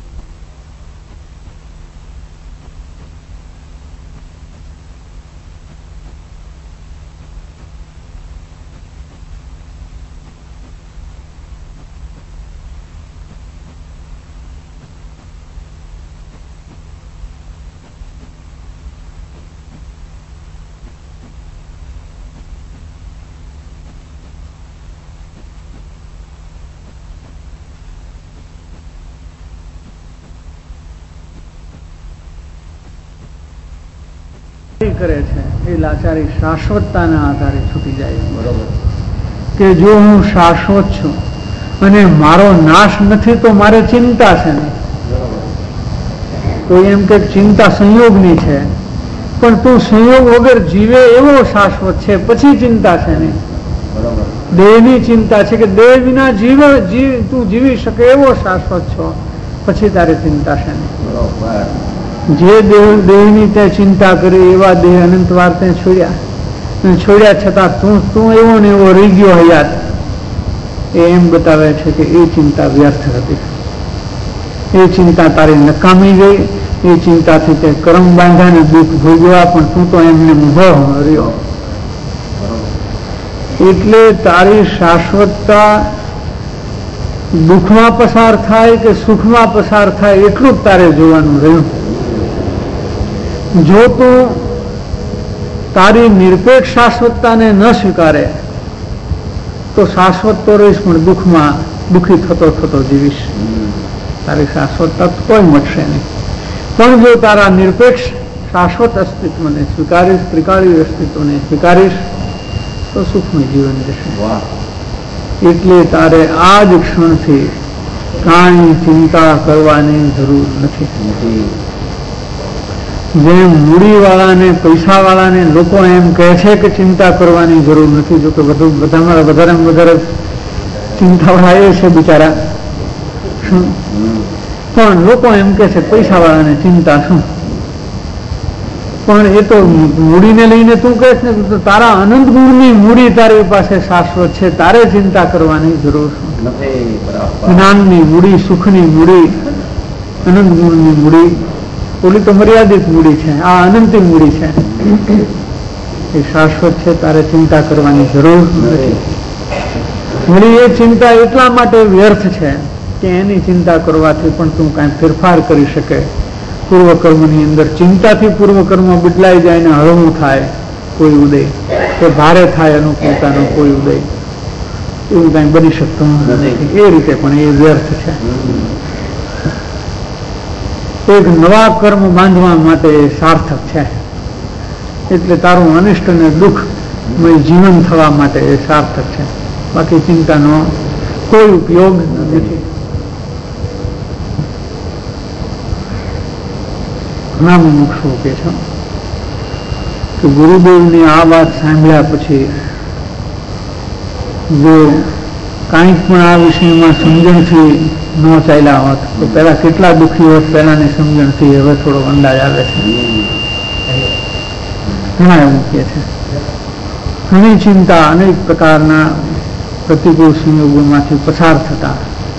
કરે છે એ લાચારી શાશ્વતતાના આધારે છૂટી જાય. બરોબર કે જો હું શાશ્વત છું અને મારો નાશ નથી તો મારે ચિંતા છે નહીં. કોઈ એમ કે ચિંતા સંયોગની છે, પણ તું સંયોગ વગર જીવે એવો શાશ્વત છે, પછી ચિંતા છે નહીં. દેહની ચિંતા છે કે દેહ વિના તું જીવી શકે એવો શાશ્વત છો, પછી તારે ચિંતા છે નહીં. જે દેહની તે ચિંતા કરી એવા દેહ અનંત વાર તે છોડ્યા છતાં તું એવો ને એવો રહી ગયો હયાત, એમ બતાવે છે કે એ ચિંતા વ્યર્થ હતી. એ ચિંતા તારી નકામી ગઈ. એ ચિંતાથી તે કર્મ બાંધ્યા ને દુઃખ ભોગવ્યા, પણ તું તો એમને ઉભો રહ્યો. એટલે તારી શાશ્વતતા દુઃખમાં પસાર થાય કે સુખમાં પસાર થાય એટલું જ તારે જોવાનું રહ્યું. જો તું તારી નિરપેક્ષ શાશ્વતતાને ન સ્વીકારે તો શાશ્વત તો રહીશ, પણ દુઃખમાં દુઃખી થતો જીવીશ. તારી શાશ્વતતા કોઈ મટશે નહીં. પણ જો તારા નિરપેક્ષ શાશ્વત અસ્તિત્વને સ્વીકારીશ, ત્રિકાળી અસ્તિત્વને સ્વીકારીશ, તો સુખમય જીવન રહેશે. એટલે તારે આ જ ક્ષણથી કાંઈ ચિંતા કરવાની જરૂર નથી. જેમ મૂડીવાળાને પૈસાવાળાને લોકો એમ કહે છે કે ચિંતા કરવાની જરૂર નથી, જો કે બધામાં વધારે ચિંતાવાળા એ છે બિચારા, પણ લોકો એમ કહે છે પૈસાવાળાને ચિંતા શું. પણ એ તો મૂડીને લઈને તું કહે છે ને, તારા અનંત ગુણની મૂડી તારી પાસે શાશ્વત છે, તારે ચિંતા કરવાની જરૂર નથી. જ્ઞાનની મૂડી, સુખની મૂડી, અનંત ગુણની મૂડી, ઓલી તો મર્યાદિત મૂડી છે, આ અનંતી મૂડી છે, એ શાશ્વત છે, તારે ચિંતા કરવાની જરૂર નથી. વળી એ ચિંતા એટલા માટે વ્યર્થ છે કે એની ચિંતા કરવાથી પણ તું કાંઈ ફેરફાર કરી શકે. પૂર્વકર્મની અંદર ચિંતાથી પૂર્વકર્મ બદલાઈ જાય ને હળવું થાય કોઈ ઉદય, કે ભારે થાય અનુકૂળતાનો કોઈ ઉદય, એવું કાંઈ બની શકતું નથી. એ રીતે પણ એ વ્યર્થ છે. એક નવા કર્મ બાંધવા માટે સાર્થક છે. એટલે તારું અનિષ્ટ અને દુઃખમય જીવન થવા માટે એ સાર્થક છે. બાકી ચિંતાનો કોઈ ઉપયોગ નથી. ઘણા મુમુક્ષુ કે છે કે ગુરુદેવની આ વાત સાંભળ્યા પછી જો કાંઈક પણ આ વિષયમાં સમજણથી ન ચાલ્યા હોત તો પહેલા કેટલા દુઃખી હોત, પહેલાની સમજણથી હવે થોડો અંદાજ આવે છે. ઘણા એવું કહે છે. ઘણી ચિંતા અનેક પ્રકારના પ્રતિકૂળ સંયોગોમાંથી પસાર થતા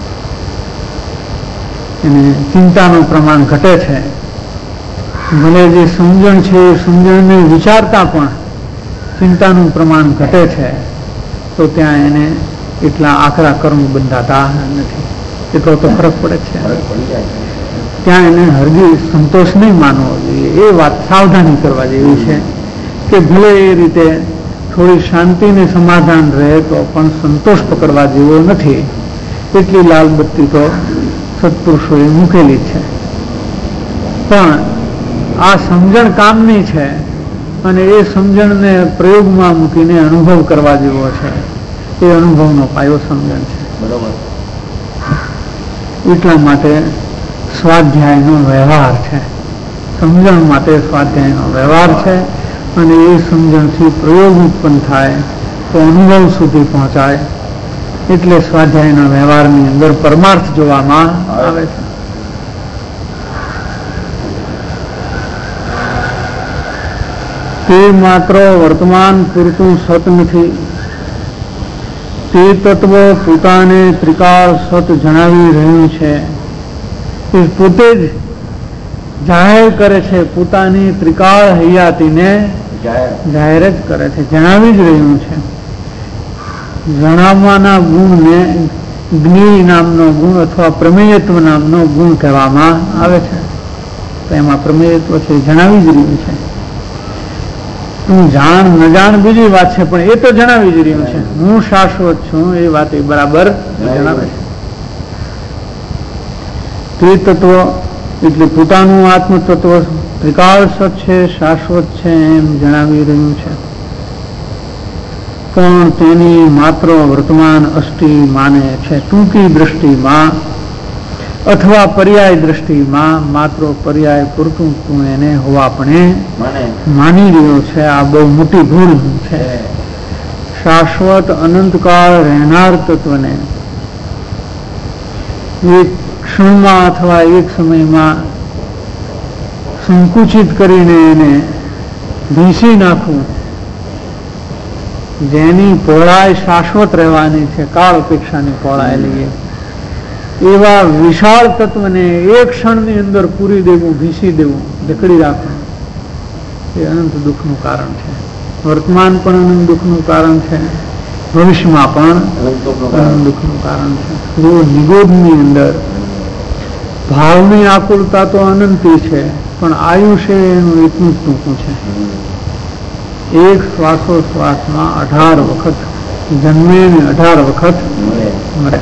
એને ચિંતાનું પ્રમાણ ઘટે છે. ભલે જે સમજણ છે એ સમજણને વિચારતા પણ ચિંતાનું પ્રમાણ ઘટે છે તો ત્યાં એને એટલા આકરા કર્મ બંધાતા નથી. એટલો તો ફરક પડે છે. ત્યાં એને હરગી સંતોષ નહીં માનવો જોઈએ. એ વાત સાવધાની કરવા જેવી છે કે ભલે એ રીતે થોડી શાંતિ ને સમાધાન રહે તો પણ સંતોષ પકડવા જેવો નથી. એટલી લાલ બત્તી તો સત્પુરુષોએ મૂકેલી છે. પણ આ સમજણ કામની છે અને એ સમજણને પ્રયોગમાં મૂકીને અનુભવ કરવા જેવો છે. એ અનુભવનો પાયો સમજણ છે. બરોબર. એટલા માટે સ્વાધ્યાયનો વ્યવહાર છે. સમજણ માટે સ્વાધ્યાયનો વ્યવહાર છે અને એ સમજણથી પ્રયોગ ઉત્પન્ન થાય તો અનુભવ સુધી પહોંચાય. એટલે સ્વાધ્યાયના વ્યવહારની અંદર પરમાર્થ જોવામાં આવે છે. તે માત્ર વર્તમાન પૂરતું સત નથી. તે તત્વ પોતાને ત્રિકાળ સત જણાવી રહ્યું છે. એ પોતે જ જાહેર કરે છે. પોતાની ત્રિકાળ હૈયાતીને જાહેર જ કરે છે, જણાવી જ રહ્યું છે. જણાવવાના ગુણને જ્ઞેય નામનો ગુણ અથવા પ્રમેયત્વ નામનો ગુણ કહેવામાં આવે છે. તો એમાં પ્રમેયત્વ છે, જણાવી જ રહ્યું છે. તું જાણ ન જાણ બીજી વાત છે, પણ એ તો જણાવી જ રહ્યું છે. હું શાશ્વત છું એ વાત એ બરાબર જણાવે છે. તે તત્વ એટલે પોતાનું આત્મતત્વ ત્રિકાળ સત છે, શાશ્વત છે એમ જણાવી રહ્યું છે. પણ તેની માત્ર વર્તમાન અષ્ટિ માને છે. ટૂંકી દ્રષ્ટિમાં અથવા પર્યાય દ્રષ્ટિમાં માત્ર પર્યાય પૂરતું તું એને હોવાપણે માની રહ્યો છે. આ બહુ મોટી ભૂલ છે. શાશ્વત અનંતકાળ રહેનાર તત્વને એક ક્ષણમાં અથવા એક સમયમાં સંકુચિત કરીને એને ભીસી નાખવું, જેની પહોળાઈ શાશ્વત રહેવાની છે, કાળ અપેક્ષાની પહોળાઈ લઈએ, એવા વિશાળ તત્વને એક ક્ષણની અંદર પૂરી દેવું, ભીસી દેવું, જકડી રાખવું, એ અનંત દુઃખનું કારણ છે. વર્તમાન પણ અનંત દુઃખનું કારણ છે, ભવિષ્યમાં પણ અનંત દુઃખનું કારણ છે. જો નિગોદની અંદર ભાવની આકુલતા તો અનંતી છે, પણ આયુષ્ય એનું એટલું જ ટૂંકું છે. એક શ્વાસોશ્વાસમાં 18 વખત જન્મે ને 18 વખત મરે.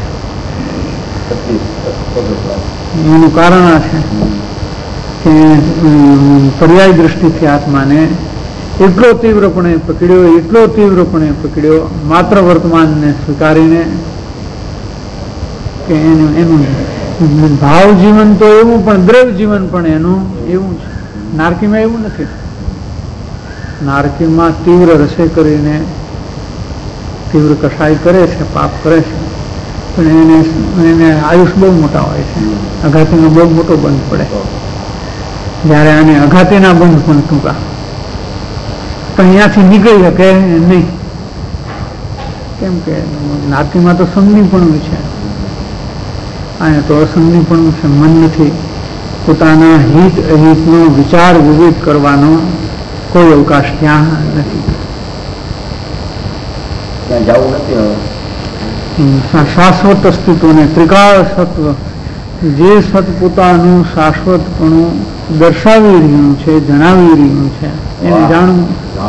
એનું કારણ આ છે કે પર્યાય દ્રષ્ટિથી આત્માને એટલો તીવ્રપણે પકડ્યો માત્ર વર્તમાનને સ્વીકારીને કે એનું ભાવ જીવન તો એવું, પણ દ્રવ જીવન પણ એનું એવું છે. નારકીમાં એવું નથી. નારકીમાં તીવ્ર રસે કરીને તીવ્ર કસાઈ કરે છે, પાપ કરે છે, પણ એને આયુષ બહુ મોટા હોય છે. અઘાતીનો બહુ મોટો બંધ પડે, જ્યારે આને અઘાતીના બંધ પણ ટૂંકા, પણ અહીંયાથી નીકળી શકે નહીં. કેમ કે નારકીમાં તો સંગીપણું છે, અહીંયા તો અસંગીપણું છે. મન નથી. પોતાના હિત અહિતનો વિચાર વિવેક કરવાનો કોઈ અવકાશ ત્યાં નથી. શાશ્વત અસ્તિત્વને ત્રિકાળ સત્વ, જે સત પોતાનું શાશ્વતપણું દર્શાવી રહ્યું છે, જણાવી રહ્યું છે, એને જાણવું.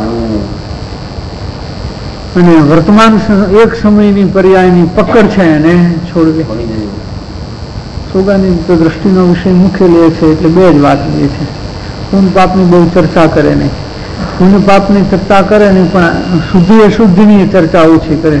અને વર્તમાન એક સમયની પર્યાયની પકડ છે એને છોડવી. સોગાની તો દ્રષ્ટિનો વિષય મુખ્ય લે છે, એટલે બે જ વાત લે છે. પૂર્ણ પાપની બહુ ચર્ચા કરે નહીં. પૂર્ણ પાપની ચર્ચા કરે નહીં, પણ શુદ્ધિ અશુદ્ધિની ચર્ચા ઓછી કરે.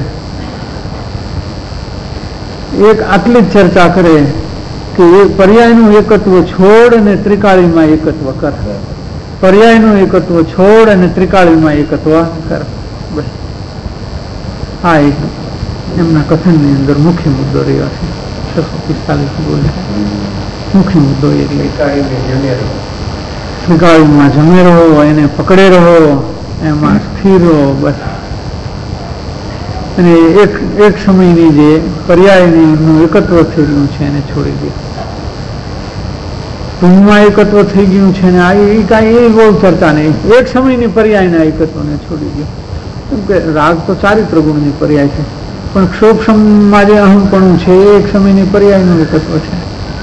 એક આટલી જ ચર્ચા કરે કે એ પર્યાયનું એકત્વ છોડ અને ત્રિકાળીમાં એકત્વ કર. પર્યાયનું એકત્વ છોડ અને ત્રિકાળીમાં એકત્વ કર. બસ હા, એક એમના કથનની અંદર મુખ્ય મુદ્દો રહ્યો છે. 645 બોલે મુખ્ય મુદ્દો એટલે ત્રિકાળીમાં જમે રહો, એને પકડે રહો, એમાં સ્થિર રહો, બસ. અને એક સમયની જે પર્યાયનું એકત્વ થઈ ગયું છે એને છોડી દે. ટૂંકમાં એકત્વ થઈ ગયું છે ને એ કાંઈ એ બહુ ચર્ચા નહીં. એક સમયની પર્યાયના એકત્વને છોડી દો. કે રાગ તો ચારિત્ર ગુણની પર્યાય છે, પણ ક્ષોભમાં જે અહંપણું છે એ એક સમયની પર્યાયનું એકત્વ છે.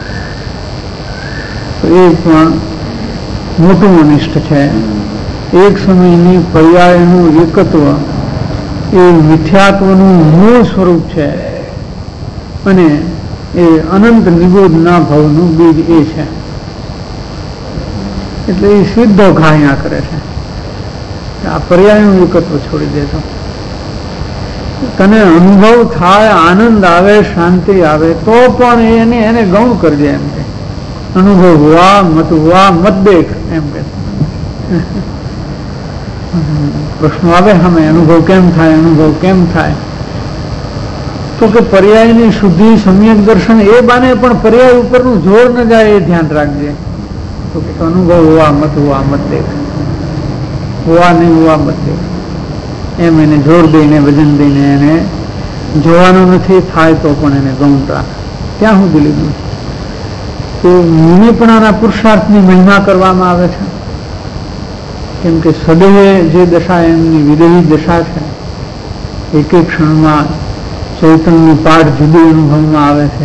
તો એ પણ મોટું અનિષ્ટ છે. એક સમયની પર્યાયનું એકત્વ એ મિથ્યાત્વનું મૂળ સ્વરૂપ છે અને એ અનંત નિબોધના ભાવનું બીજ એ છે. એટલે એ સીધો ઘાયા કરે છે. આ પર્યાયનું એકત્વ છોડી દેતો તને અનુભવ થાય, આનંદ આવે, શાંતિ આવે તો પણ એને ગૌણ કરજે એમ કે અનુભવ હુઆ મત દેખ એમ કે પ્રશ્નો આવે હમે અનુભવ કેમ થાય, અનુભવ કેમ થાય? તો કે પર્યાયની શુદ્ધિ, સમ્યક દર્શન એ બાને પણ પર્યાય ઉપરનું જોર ન જાય એ ધ્યાન રાખજે. તો કે અનુભવ હુઆ મત દેખ, હુઆ નહીં હુઆ મત દેખ એમ એને જોર દઈને વજન દઈને એને જોવાનું નથી, થાય તો પણ એને ગૌણ રાખ. ત્યાં સુધી લીધું તો મુનિપણાના પુરુષાર્થની મહિમા કરવામાં આવે છે. કેમ કે સદૈવે જે દશા એમની વિદેહી દશા છે, એક એક ક્ષણમાં ચૈતન્યનું પાઠ જુદું અનુભવમાં આવે છે.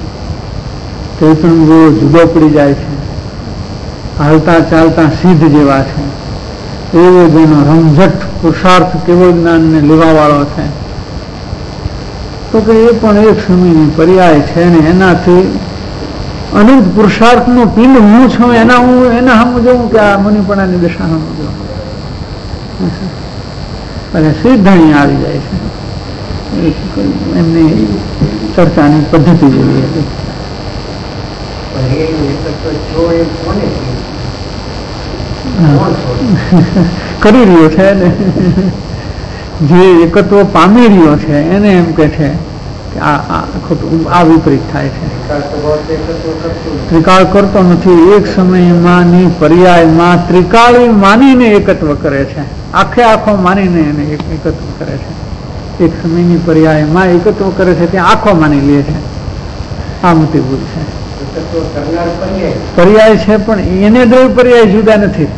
ચૈતન્ય જુદો પડી જાય છે, હાલતા ચાલતા સિદ્ધ જેવા છે, એવો જેનો રમઝટ પુરુષાર્થ કેવળ જ્ઞાનને લેવા વાળો છે. તો કે એ પણ એક સમયની પર્યાય છે ને એનાથી અનંત પુરુષાર્થનો પિંડ હું છું. એના સમજવું કે આ મુનિપણાની દશા સમજવું અને સિદ્ધણી આવી જાય છે. એમની ચર્ચાની પદ્ધતિ જેવી હતી. કરી રહ્યો છે ને જે એકત્વ પામી રહ્યો છે એને એમ કે છે કે આ વિપરીત થાય છે. ત્રિકાળ કરતો નથી, એક સમયમાંની પર્યાયમાં ત્રિકાળી માનીને એકત્વ કરે છે. આખે આખો માનીને એને એકત્વ કરે છે. એક સમયની પર્યાયમાં એકત્વ કરે છે ત્યાં આખો માની લે છે. આ મોટી ભૂલ છે. પર્યાય છે પણ એને દ્રવ્ય પર્યાય જુદા નથી.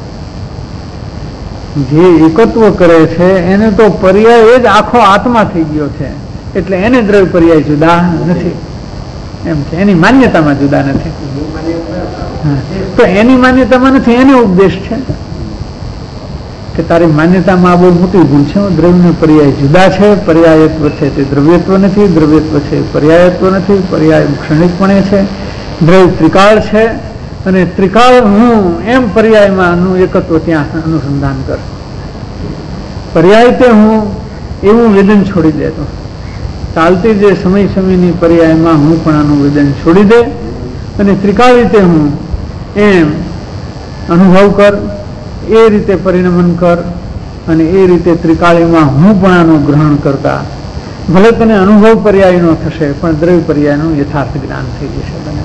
જે એકત્વ કરે છે એને તો પર્યાય જ આખો આત્મા થઈ ગયો છે, એટલે એને દ્રવ્ય પર્યાય જુદા નથી એમ છે. એની માન્યતામાં જુદા નથી. તો એની માન્યતામાં નથી, એને ઉપદેશ છે કે તારી માન્યતામાં આ બહુ મોટી ભૂલ છે. દ્રવ્ય પર્યાય જુદા છે. પર્યાયત્વ છે તે દ્રવ્યત્વ નથી, દ્રવ્યત્વ છે પર્યાયત્વ નથી. પર્યાય ક્ષણિકપણે છે, દ્રવ્ય ત્રિકાળ છે અને ત્રિકાળ હું એમ પર્યાયમાંનું એકત્વ ત્યાં અનુસંધાન કર. પર્યાય તે હું એવું વેદન છોડી દેતો. ચાલતી જે સમયની પર્યાયમાં હું પણ આનું વેદન છોડી દે અને ત્રિકાળ રીતે હું એમ અનુભવ કર, એ રીતે પરિણમન કર અને એ રીતે ત્રિકાળીમાં હું પણ આનું ગ્રહણ કરતા. ભલે તને અનુભવ પર્યાય નો થશે પણ દ્રવ્ય પર્યાયનું યથાર્થ જ્ઞાન થઈ જશે. બને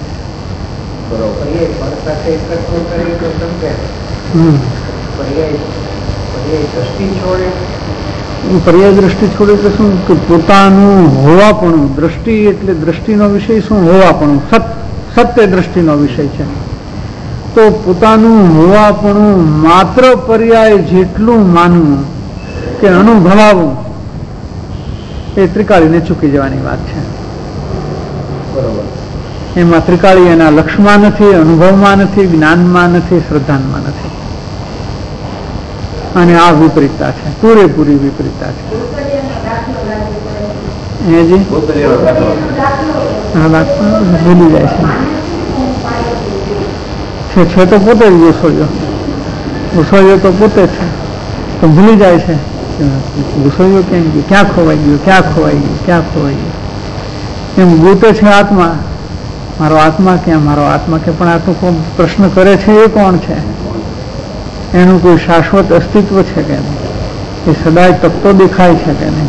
પર્યાય દ્રષ્ટિ છોડે તો શું કે પોતાનું હોવાપણું, દ્રષ્ટિ એટલે દ્રષ્ટિનો વિષય શું? હોવાપણું, સત્ય દ્રષ્ટિનો વિષય છે. તો પોતાનું હોવાપણું માત્ર પર્યાય જેટલું માનવું કે અનુભવાવું એ ત્રિકાળીને ચૂકી જવાની વાત છે. બરોબર. એમાં ત્રિકાળી એના લક્ષમાં નથી, અનુભવમાં નથી, જ્ઞાનમાં નથી, શ્રદ્ધાનમાં નથી. અને આ વિપરીતતા છે, પૂરેપૂરી વિપરીતતા છે. ભૂલી જાય છે તો પોતે જ ઘુસોયો તો પોતે છે, તો ભૂલી જાય છે ઘુસોયો કેમ ગયો, ક્યાં ખોવાઈ ગયો, ક્યાં ખોવાઈ ગયો, ક્યાં ખોવાઈ ગયો એમ ગોતે છે આત્મા. મારો આત્મા ક્યાં, મારો આત્મા કે પણ આ તો કોઈ પ્રશ્ન કરે છે એ કોણ છે? એનું કોઈ શાશ્વત અસ્તિત્વ છે કે નહીં? એ સદાય તપતો દેખાય છે કે નહીં?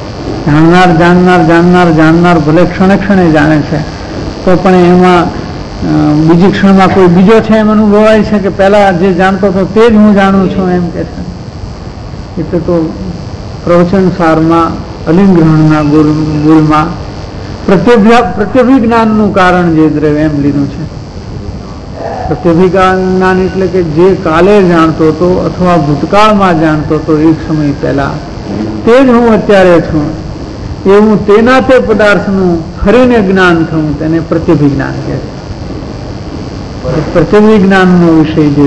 જાણનાર ભલે ક્ષણે ક્ષણે જાણે છે તો પણ એમાં બીજી ક્ષણમાં કોઈ બીજો છે એમ અનુભવાય છે કે પહેલા જે જાણતો હતો તે જ હું જાણું છું એમ કે છે. એટલે તો પ્રવચન સારમાં અલિંગ્રહણના ગુલમાં પ્રત્યભિજ્ઞાનનું કારણ જે દ્રવ્ય એમ લીધું છે. પ્રત્યભિજ્ઞાન એટલે કે જે કાલે જાણતો હતો અથવા ભૂતકાળમાં જાણતો હતો એક સમય પહેલા, તે જ હું અત્યારે છું એવું તેના તે પદાર્થનું ફરીને જ્ઞાન થયું તેને પ્રત્યભિજ્ઞાન કહે છે. પ્રત્યભિજ્ઞાનનો વિષય જે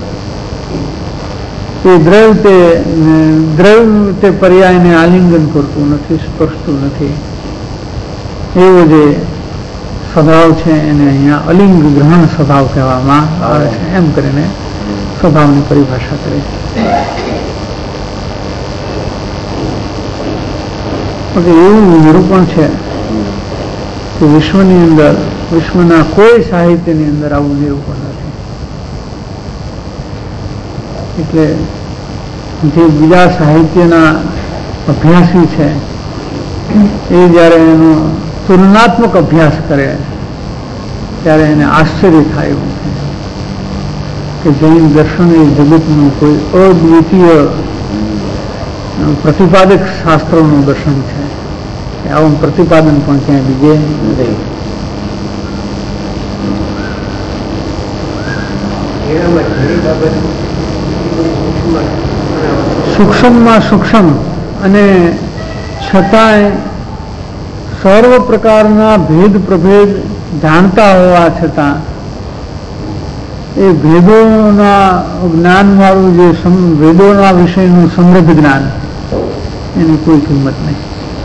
દ્રવ્ય તે પર્યાયને આલિંગન કરતું નથી, સ્પર્શતું નથી. એવો જે સ્વભાવ છે એને અહીંયા અલિંગ ગ્રહણ સ્વભાવ કહેવામાં આવે છે. એમ કરીને સ્વભાવની પરિભાષા કરે છે. એવું નિરૂપણ છે કે વિશ્વની અંદર, વિશ્વના કોઈ સાહિત્યની અંદર આવું નિરૂપણ નથી. એટલે જે બીજા સાહિત્યના અભ્યાસી છે એ જયારે એનો તુલનાત્મક અભ્યાસ કરે ત્યારે એને આશ્ચર્ય થાય એવું છે કે જૈન દર્શન એ જગતનું કોઈ અદ્વિતીય પ્રતિપાદક શાસ્ત્રોનું દર્શન છે. આવું પ્રતિપાદન પણ ક્યાંય બીજે નથી. સૂક્ષ્મમાં સૂક્ષ્મ અને છતાંય સર્વ પ્રકારના ભેદ પ્રભેદ જાણતા હોવા છતાં એ ભેદોના જ્ઞાનવાળું જે વેદોના વિષયનું સમૃદ્ધ જ્ઞાન એની કોઈ કિંમત નહીં.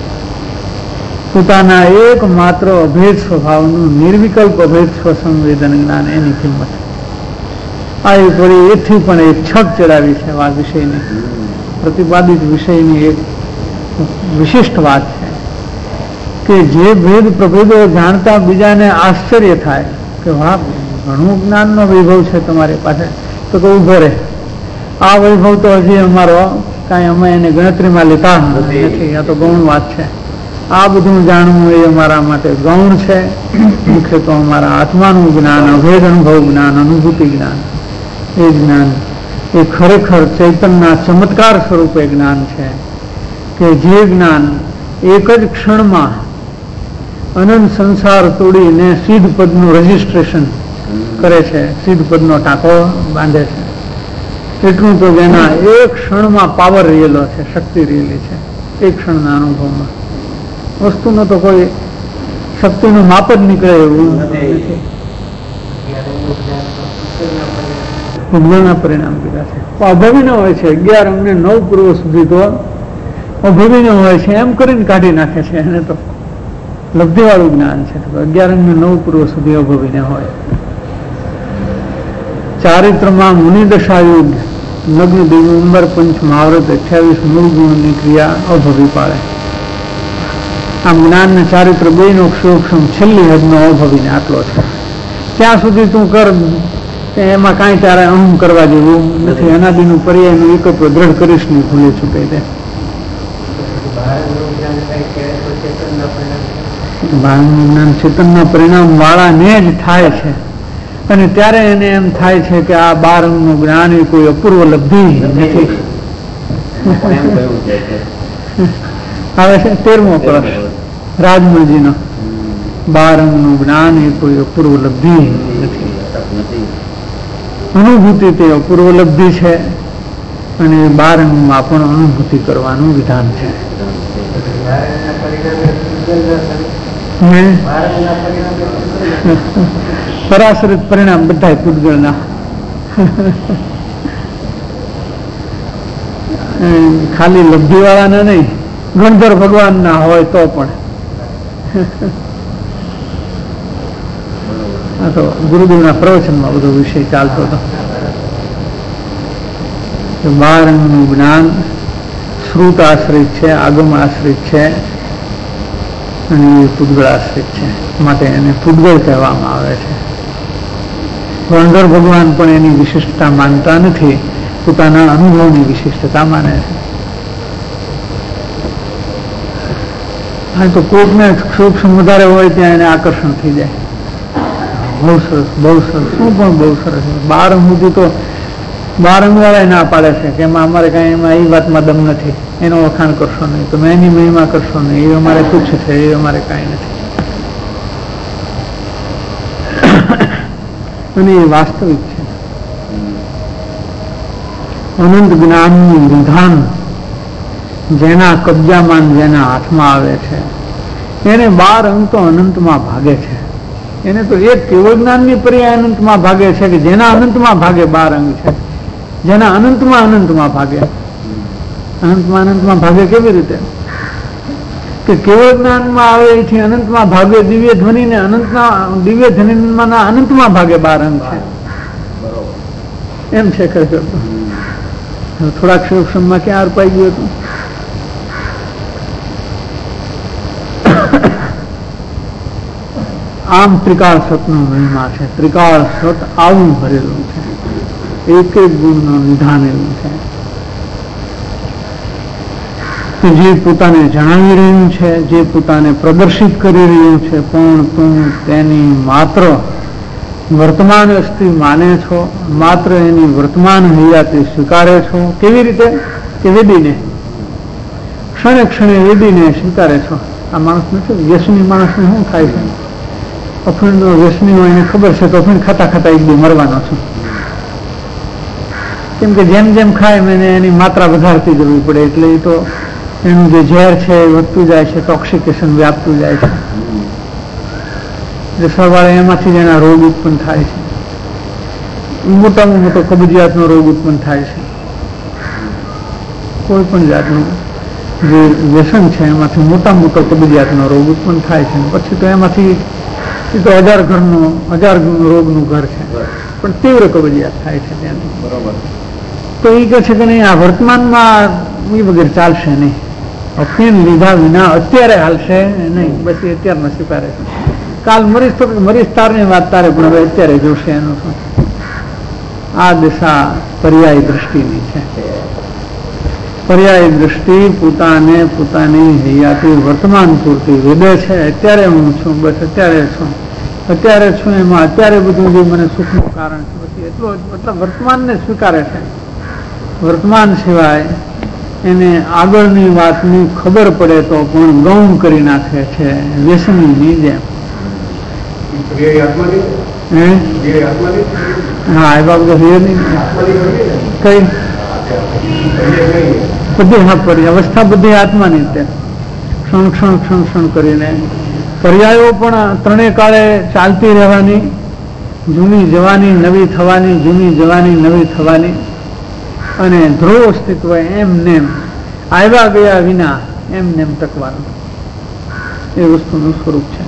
પોતાના એકમાત્ર અભેદ સ્વભાવનું નિર્વિકલ્પ અભેદ સ્વસંવેદન જ્ઞાન એની કિંમત. આ એ ફરી એથી પણ એક છક ચડાવી છે આ વિષયની, પ્રતિપાદિત વિષયની એક વિશિષ્ટ વાત છે કે જે ભેદ પ્રભેદો જાણતા બીજાને આશ્ચર્ય થાય કે વાહ, ઘણું જ્ઞાનનો વૈભવ છે તમારી પાસે, તો કે ઉભો રહે, આ વૈભવ તો હજી અમારો કાંઈ અમે એને ગણતરીમાં લેતા નથી, આ તો ગૌણ વાત છે. આ બધું જાણવું એ અમારા માટે ગૌણ છે. મુખ્ય તો અમારા આત્માનું જ્ઞાન, અભેદ અનુભવ જ્ઞાન, અનુભૂતિ જ્ઞાન, એ જ્ઞાન એ ખરેખર ચૈતન્યના ચમત્કાર સ્વરૂપે જ્ઞાન છે કે જે જ્ઞાન એક જ ક્ષણમાં અનંત સંસાર તોડીને સિદ્ધ પદનું રજીસ્ટ્રેશન કરે છે, સિદ્ધ પદનો ટાંકો બાંધે છે. એટલું તો જેના એક ક્ષણમાં પાવર રહેલો છે, શક્તિ રહેલી છે એક ક્ષણના અનુભવમાં. વસ્તુનો તો કોઈ શક્તિનું માપ જ નીકળે એવું નથી. ભૂગોળના પરિણામ કીધા છે. અભાવી ન હોય છે 11 અને 9 પૂર્વ સુધી તો અભાવી ન હોય છે એમ કરીને કાઢી નાખે છે. એને તો લબ્ધિવાળું જ્ઞાન છે. 11 અને 9 પૂર્વ સુધી અભાવી ન હોય. ચારિત્રમાં મુનિ દશાયુગ નગ્ન દિગંબર પંચ મહાવ્રત 28 મૂળ ગુણની ક્રિયા અભવી પાડે. આમ જ્ઞાન ચારિત્ર બેનો સૂક્ષ્મ છેલ્લી હદનો અભવીને આટલો છે. ત્યાં સુધી તું કર, એમાં કાંઈ તારે અહમ કરવા જેવું નથી. અનાદિનું પર્યાયનું એકત્વ દ્રઢ કરીશ નહીં, ભૂલે છૂટે તે. બહારનું જ્ઞાન ચેતનના પરિણામ વાળાને જ થાય છે. અને ત્યારે એને એમ થાય છે કે આ 12 જ્ઞાન એ કોઈ અપૂર્વ લબ્ધિ નથી. આવે છે 13મો પ્રશ્ન રાજમલજીનો. 12 જ્ઞાન એ કોઈ અપૂર્વ લબ્ધિ નથી. અનુભૂતિ તે અપૂર્વ લબ્ધિ છે અને 12માં પણ અનુભૂતિ કરવાનું વિધાન છે. પરાશ્રિત પરિણામ બધા પૂતગળના. ખાલી લબ્ધિ વાળાના નહીં, ગણધર ભગવાન ના હોય તો પણ. આ તો ગુરુદેવના પ્રવચનમાં બધો વિષય ચાલતો હતો. 12 જ્ઞાન શ્રુત આશ્રિત છે, આગમ આશ્રિત છે અને એ પૂતગળ આશ્રિત છે. માટે એને પૂતગળ કહેવામાં આવે છે. ગણધર ભગવાન પણ એની વિશિષ્ટતા માનતા નથી, પોતાના અનુભવની વિશિષ્ટતા માને છે. હા, તો કોકને સૂક્ષ્મ વધારે હોય ત્યાં એને આકર્ષણ થઈ જાય. બહુ સરસ, બહુ સરસ, શું પણ બહુ સરસ. 12 સુધી તો 12 વાળા ના પાડે છે કે એમાં અમારે કાંઈ એમાં એ વાતમાં દમ નથી, એનો વખાણ કરશો નહીં, તમે એની મહિમા કરશો નહીં, એ અમારે તુચ્છ છે, એ અમારે કાંઈ નથી. અને એ વાસ્તવિક છે. અનંત જ્ઞાનનું વિધાન જેના કબજામાં જેના હાથમાં આવે છે એને 12 અંગ તો અનંતમાં ભાગે છે. એને તો એક કેવળ જ્ઞાનની પર્યાય અનંતમાં ભાગે છે કે જેના અનંતમાં ભાગે 12 અંગ છે, જેના અનંતમાં ભાગે. અનંતમાં ભાગે કેવી રીતે? કે કેવળ જ્ઞાનમાં આવે છે અનંતમાં ભાગે દિવ્ય ધ્વનિ ને દિવ્ય ધ્વનિના અનંતમાં ભાગે 12 અંગ છે. એમ છે ખરેખર. થોડાક ક્ષણમાં ક્યાં અર્પાઈ ગયું હતું? આમ ત્રિકાળ સતનો મહિમા છે. ત્રિકાળ સત આવું ભરેલું છે, એક એક ગુણનું નિધાન એવું છે કે જે પોતાને જણાવી રહ્યું છે, જે પોતાને પ્રદર્શિત કરી રહ્યું છે, પણ તું તેની માત્ર વર્તમાન અસ્તિ માને છો, માત્ર એની વર્તમાન હૈયાતી સ્વીકારે છો. કેવી રીતે? કે વેદીને ક્ષણે ક્ષણે વેદીને સ્વીકારે છો. આ માણસ નથી, વ્યસની માણસને શું થાય છે? અફીણનો વ્યસની હોય એને ખબર છે તો અફીણ ખાતા ખાતા એક દી મરવાનો છું. કેમ કે જેમ જેમ ખાય એને એની માત્રા વધારતી જવી પડે, એટલે એ તો એનું જે ઝેર છે એ વધતું જાય છે, ટોક્સિકેશન વ્યાપતું જાય છે. એટલે સવારે એમાંથી જ એના રોગ ઉત્પન્ન થાય છે. મોટામાં મોટો કબજિયાતનો રોગ ઉત્પન્ન થાય છે. કોઈ પણ જાતનું જે વ્યસન છે એમાંથી મોટો કબજિયાતનો રોગ ઉત્પન્ન થાય છે. પછી તો એમાંથી એ તો 1000 રોગનું ઘર છે, પણ તીવ્ર કબજિયાત થાય છે ત્યાંથી. બરોબર. તો એ કહે છે કે નહીં, આ વર્તમાનમાં એ વગેરે ચાલશે નહીં. અફીણ લીધા વિના અત્યારે હાલશે નહીં. બસ એ અત્યારનો સ્વીકારે છે. કાલ મરીશ તો મરીશ તારની વાત તારે, પણ હવે અત્યારે જોશે એનું શું. આ દિશા પર્યાય દ્રષ્ટિની છે. પર્યાય દ્રષ્ટિ પોતાની હૈયાથી વર્તમાન પૂરતી વેદે છે. અત્યારે હું છું, બસ અત્યારે છું એમાં અત્યારે બધું જે મને સુખનું કારણ છે પછી એટલો મતલબ વર્તમાનને સ્વીકારે છે. વર્તમાન સિવાય એને આગળની વાતની ખબર પડે તો પણ ગૌણ કરી નાખે છે, વ્યસનીની જેમ. હા, એ બાબત કઈ બધી અવસ્થા બધી આત્માની તે ક્ષણ કરીને પર્યાયો પણ ત્રણેય કાળે ચાલતી રહેવાની, જૂની જવાની નવી થવાની, જૂની જવાની નવી થવાની, અને ધ્રુવ અસ્તિત્વ એમનેમ આવ્યા ગયા વિના એમનેમ ટકવાનું. એ વસ્તુનું સ્વરૂપ છે.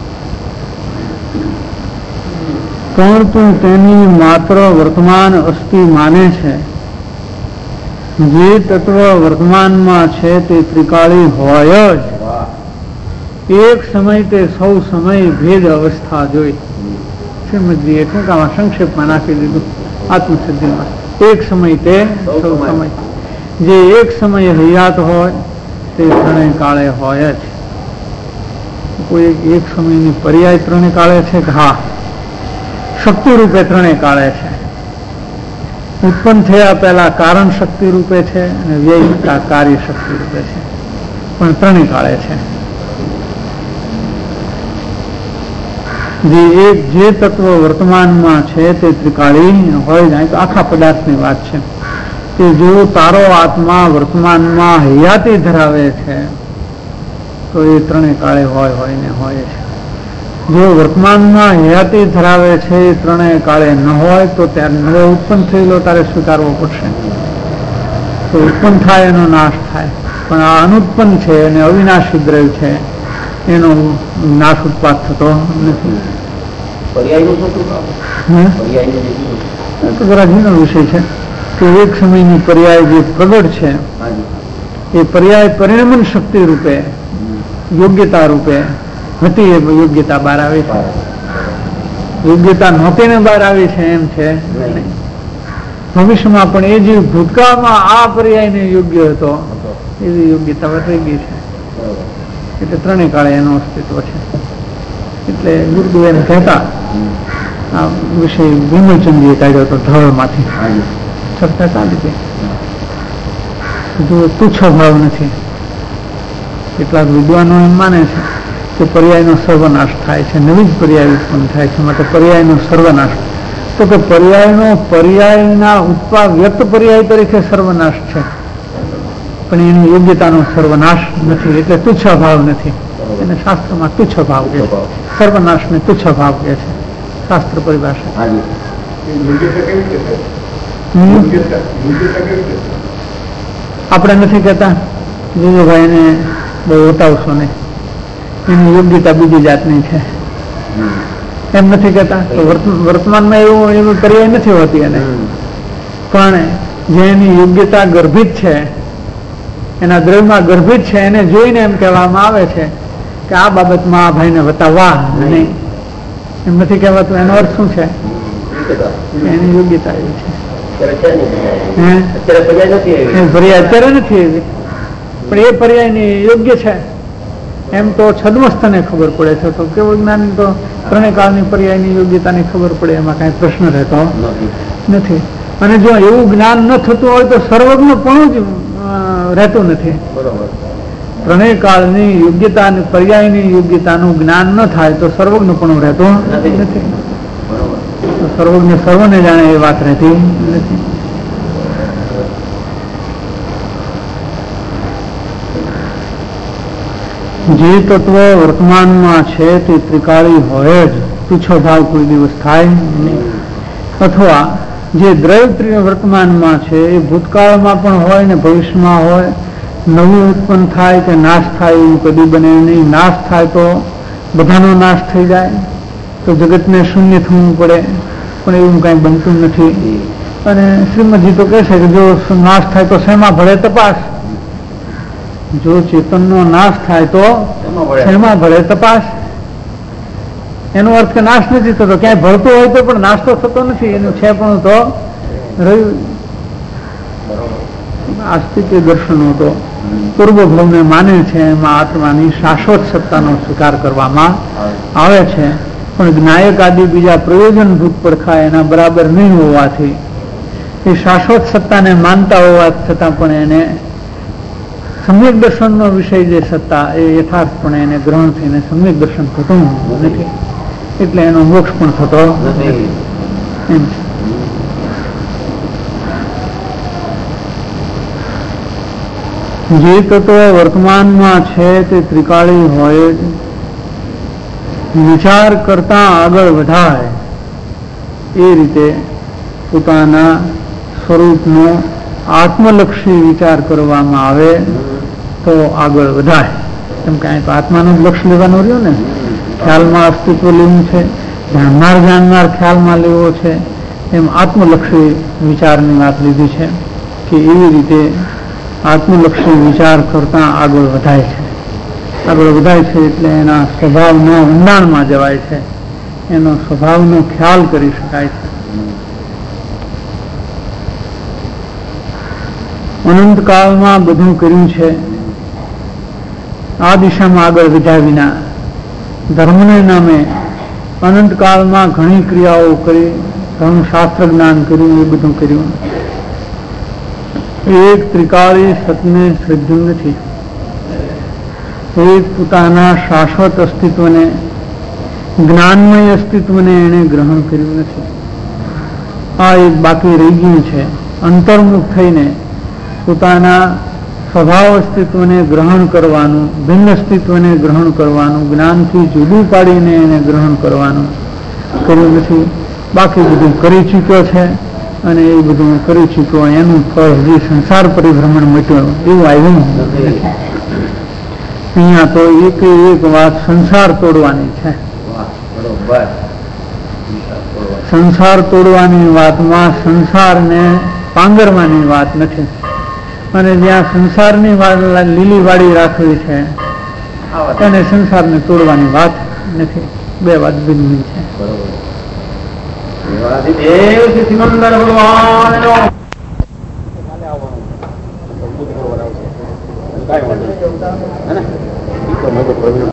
પરંતુ તેની માત્ર વર્તમાન અસ્તિ માને છે. જે તત્વ વર્તમાનમાં છે તે ત્રિકાળી હોય જ. એક સમય તે સૌ સમય ભેદ અવસ્થા જોઈ. શ્રીમદજી એટલે કે આમાં સંક્ષેપમાં નાખી દીધું આત્મસિદ્ધિમાં. એક સમય તે સૌ સમય, જે એક સમય હૈયાત હોય તે ત્રણેય કાળે હોય જ. કોઈ એક સમયની પર્યાય ત્રણેય કાળે છે કે? હા, શક્તિ રૂપે ત્રણેય કાળે છે. ઉત્પન્ન થયા પહેલા કારણ શક્તિ રૂપે છે અને વ્યય કાર્ય શક્તિ રૂપે છે, પણ ત્રણેય કાળે છે. જે તત્વ વર્તમાનમાં છે તે ત્રિકાળી હોય જાય તો આખા પદાર્થની વાત છે કે જો તારો આત્મા વર્તમાનમાં હૈયાતી ધરાવે છે તો એ ત્રણેય કાળે હોય ને હોય છે. જો વર્તમાનમાં હયાતી ધરાવે છે એ ત્રણેય કાળે ન હોય તો ત્યારે નવો ઉત્પન્ન થયેલો તારે સ્વીકારવો પડશે. તો ઉત્પન્ન થાય એનો નાશ થાય, પણ આ અનુત્પન્ન છે અને અવિનાશી દ્રવ્ય છે એનો નાશ ઉત્પાદ થતો નથી. જરા જૂનો વિષય છે કે એક સમયની પર્યાય જે પ્રગટ છે એ પર્યાય પરિણમન શક્તિ રૂપે, યોગ્યતા રૂપે હતી. એ યોગ્યતા બહાર આવી છે. યોગ્યતા નહોતી ને બહાર આવી છે એમ છે. ભવિષ્યમાં પણ એ જે ભૂતકાળમાં આ પર્યાયને યોગ્ય હતો એવી યોગ્યતા વધી ગઈ છે. એટલે ત્રણેય કાળે એનું અસ્તિત્વ છે. એટલે ગુરુદેવ એમ કહેતા, આ વિષય વિમલચંદજીએ કાઢ્યો હતો ધવળમાંથી, ચર્ચા ચાલી હતી. તુચ્છ ભાવ નથી. કેટલાક વિદ્વાનો એમ માને છે કે પર્યાયનો સર્વનાશ થાય છે, નવી જ પર્યાય ઉત્પન્ન થાય છે, માટે પર્યાયનો સર્વનાશ. તો કે પર્યાયનો પર્યાયના વ્યક્ત પર્યાય તરીકે સર્વનાશ છે, પણ એની યોગ્યતાનો સર્વનાશ નથી, એટલે તુચ્છ ભાવ નથી. એને શાસ્ત્રમાં તુચ્છ ભાવ કહે છે, સર્વનાશને તુચ્છ ભાવ કહે છે શાસ્ત્ર પરિભાષા. આપણે નથી કહેતા જીજુભાઈ ને બહુ વટાવશો નહીં, એની યોગ્યતા બીજી જાતની છે એમ નથી કહેતા. તો વર્તમાનમાં એવું પર્યાય નથી હોતી એને, પણ જેની યોગ્યતા ગર્ભિત છે, એના દ્રવ્યમાં ગર્ભિત છે, એને જોઈને એમ કહેવામાં આવે છે કે આ બાબતમાં આ ભાઈને વતાવવા નહીં, એમ નથી કહેવાતું. એનો અર્થ શું છે? એની યોગ્યતા એવી છે. પર્યાય અત્યારે નથી એવી, પણ એ પર્યાયની યોગ્ય છે એમ તો છદ્મસ્થને ખબર પડે છે. તો કેવું જ્ઞાન તો ત્રણેય કાળની પર્યાયની યોગ્યતાની ખબર પડે, એમાં કઈ પ્રશ્ન રહેતો નથી. અને જો એવું જ્ઞાન ન થતું હોય તો સર્વજ્ઞ પણ જ રહેતું નથી. ત્રણેય કાળની યોગ્યતા અને પર્યાયની યોગ્યતાનું જ્ઞાન ન થાય તો સર્વજ્ઞ પણ રહેતું નથી. સર્વજ્ઞ સર્વને જાણે એ વાત રહેતી નથી. જે તત્વ વર્તમાનમાં છે તે ત્રિકાળી હોય જ, તુચ્છો ભાવ કોઈ દિવસ થાય નહીં. અથવા જે દ્રવ્ય વર્તમાનમાં છે એ ભૂતકાળમાં પણ હોય ને ભવિષ્યમાં હોય, નવું ઉત્પન્ન થાય કે નાશ થાય એવું કદી બને નહીં. નાશ થાય તો બધાનો નાશ થઈ જાય, તો જગતને શૂન્ય થવું પડે, પણ એવું કઈ બનતું નથી. અને શ્રીમદજી તો કહે છે કે જો નાશ થાય તો શેમાં ભળે તપાસ, જો ચેતનનો નાશ થાય તો શેમાં ભળે તપાસ. એનો અર્થ કે નાશ નથી થતો, ક્યાંય ભળતો હોય તો પણ નાશ તો થતો નથી, એનું છે પણ તો રહ્યું. આસ્તિક દર્શનો તો પૂર્વભાવને માને છે, એમાં આત્માની શાશ્વત સત્તાનો સ્વીકાર કરવામાં આવે છે, પણ જ્ઞાયક આદિ બીજા પ્રયોજનભૂત પડખા એના બરાબર નહીં હોવાથી એ શાશ્વત સત્તાને માનતા હોવા છતાં પણ એને સમ્યક દર્શનનો વિષય જે સત્તા એ યથાર્થપણે એને ગ્રહણ થઈને સમ્યક દર્શન થતું નથી, એટલે એનો મોક્ષ પણ થતો નથી. એમ જે તત્વ વર્તમાનમાં છે તે ત્રિકાળી હોય, વિચાર કરતા આગળ વધાય એ રીતે પોતાના સ્વરૂપનો આત્મલક્ષી વિચાર કરવામાં આવે તો આગળ વધાય. કેમ કે આત્માનું લક્ષ્ય લેવાનું રહ્યું ને, ખ્યાલમાં અસ્તિત્વ લેવું છે, જાણનાર ખ્યાલમાં લેવો છે, એમ આત્મલક્ષી વિચારની વાત લીધી છે કે એવી રીતે આત્મલક્ષી વિચાર કરતા આગળ વધાય છે. આગળ વધાય છે એટલે એના સ્વભાવના ઊંડાણમાં જવાય છે, એનો સ્વભાવનો ખ્યાલ કરી શકાય છે. અનંત કાળમાં બધું કર્યું છે, આ દિશામાં આગળ વધ્યા વિના ધર્મને નામે અનંત કાળમાં ઘણી ક્રિયાઓ કરી, ઘણું શાસ્ત્ર જ્ઞાન કર્યું, એ બધું કર્યું. એક ત્રિકાળી સતને શ્રદ્ધ્યું નથી, એક પોતાના શાશ્વત અસ્તિત્વને, જ્ઞાનમય અસ્તિત્વને એને ગ્રહણ કર્યું નથી. આ એક બાકી રહી ગયું છે. અંતર્મુખ થઈને પોતાના સ્વભાવ અસ્તિત્વને ગ્રહણ કરવાનું, ભિન્ન અસ્તિત્વને ગ્રહણ કરવાનું, જ્ઞાનથી જુદું પાડીને એને ગ્રહણ કરવાનું કર્યું નથી. બાકી બધું કરી ચૂક્યો છે, અને એ બધું કરી ચૂક્યો એનું ફળ હજી સંસાર પરિભ્રમણ મટ્યું એવું આવ્યું નથી. અહીંયા તો એક વાત સંસાર તોડવાની છે. સંસાર તોડવાની વાતમાં સંસારને પાંગરવાની વાત નથી, અને જ્યાં સંસારની લીલી વાડી રાખવી છે અને સંસારને તોડવાની વાત નથી. બે વાત ભિન્ન છે.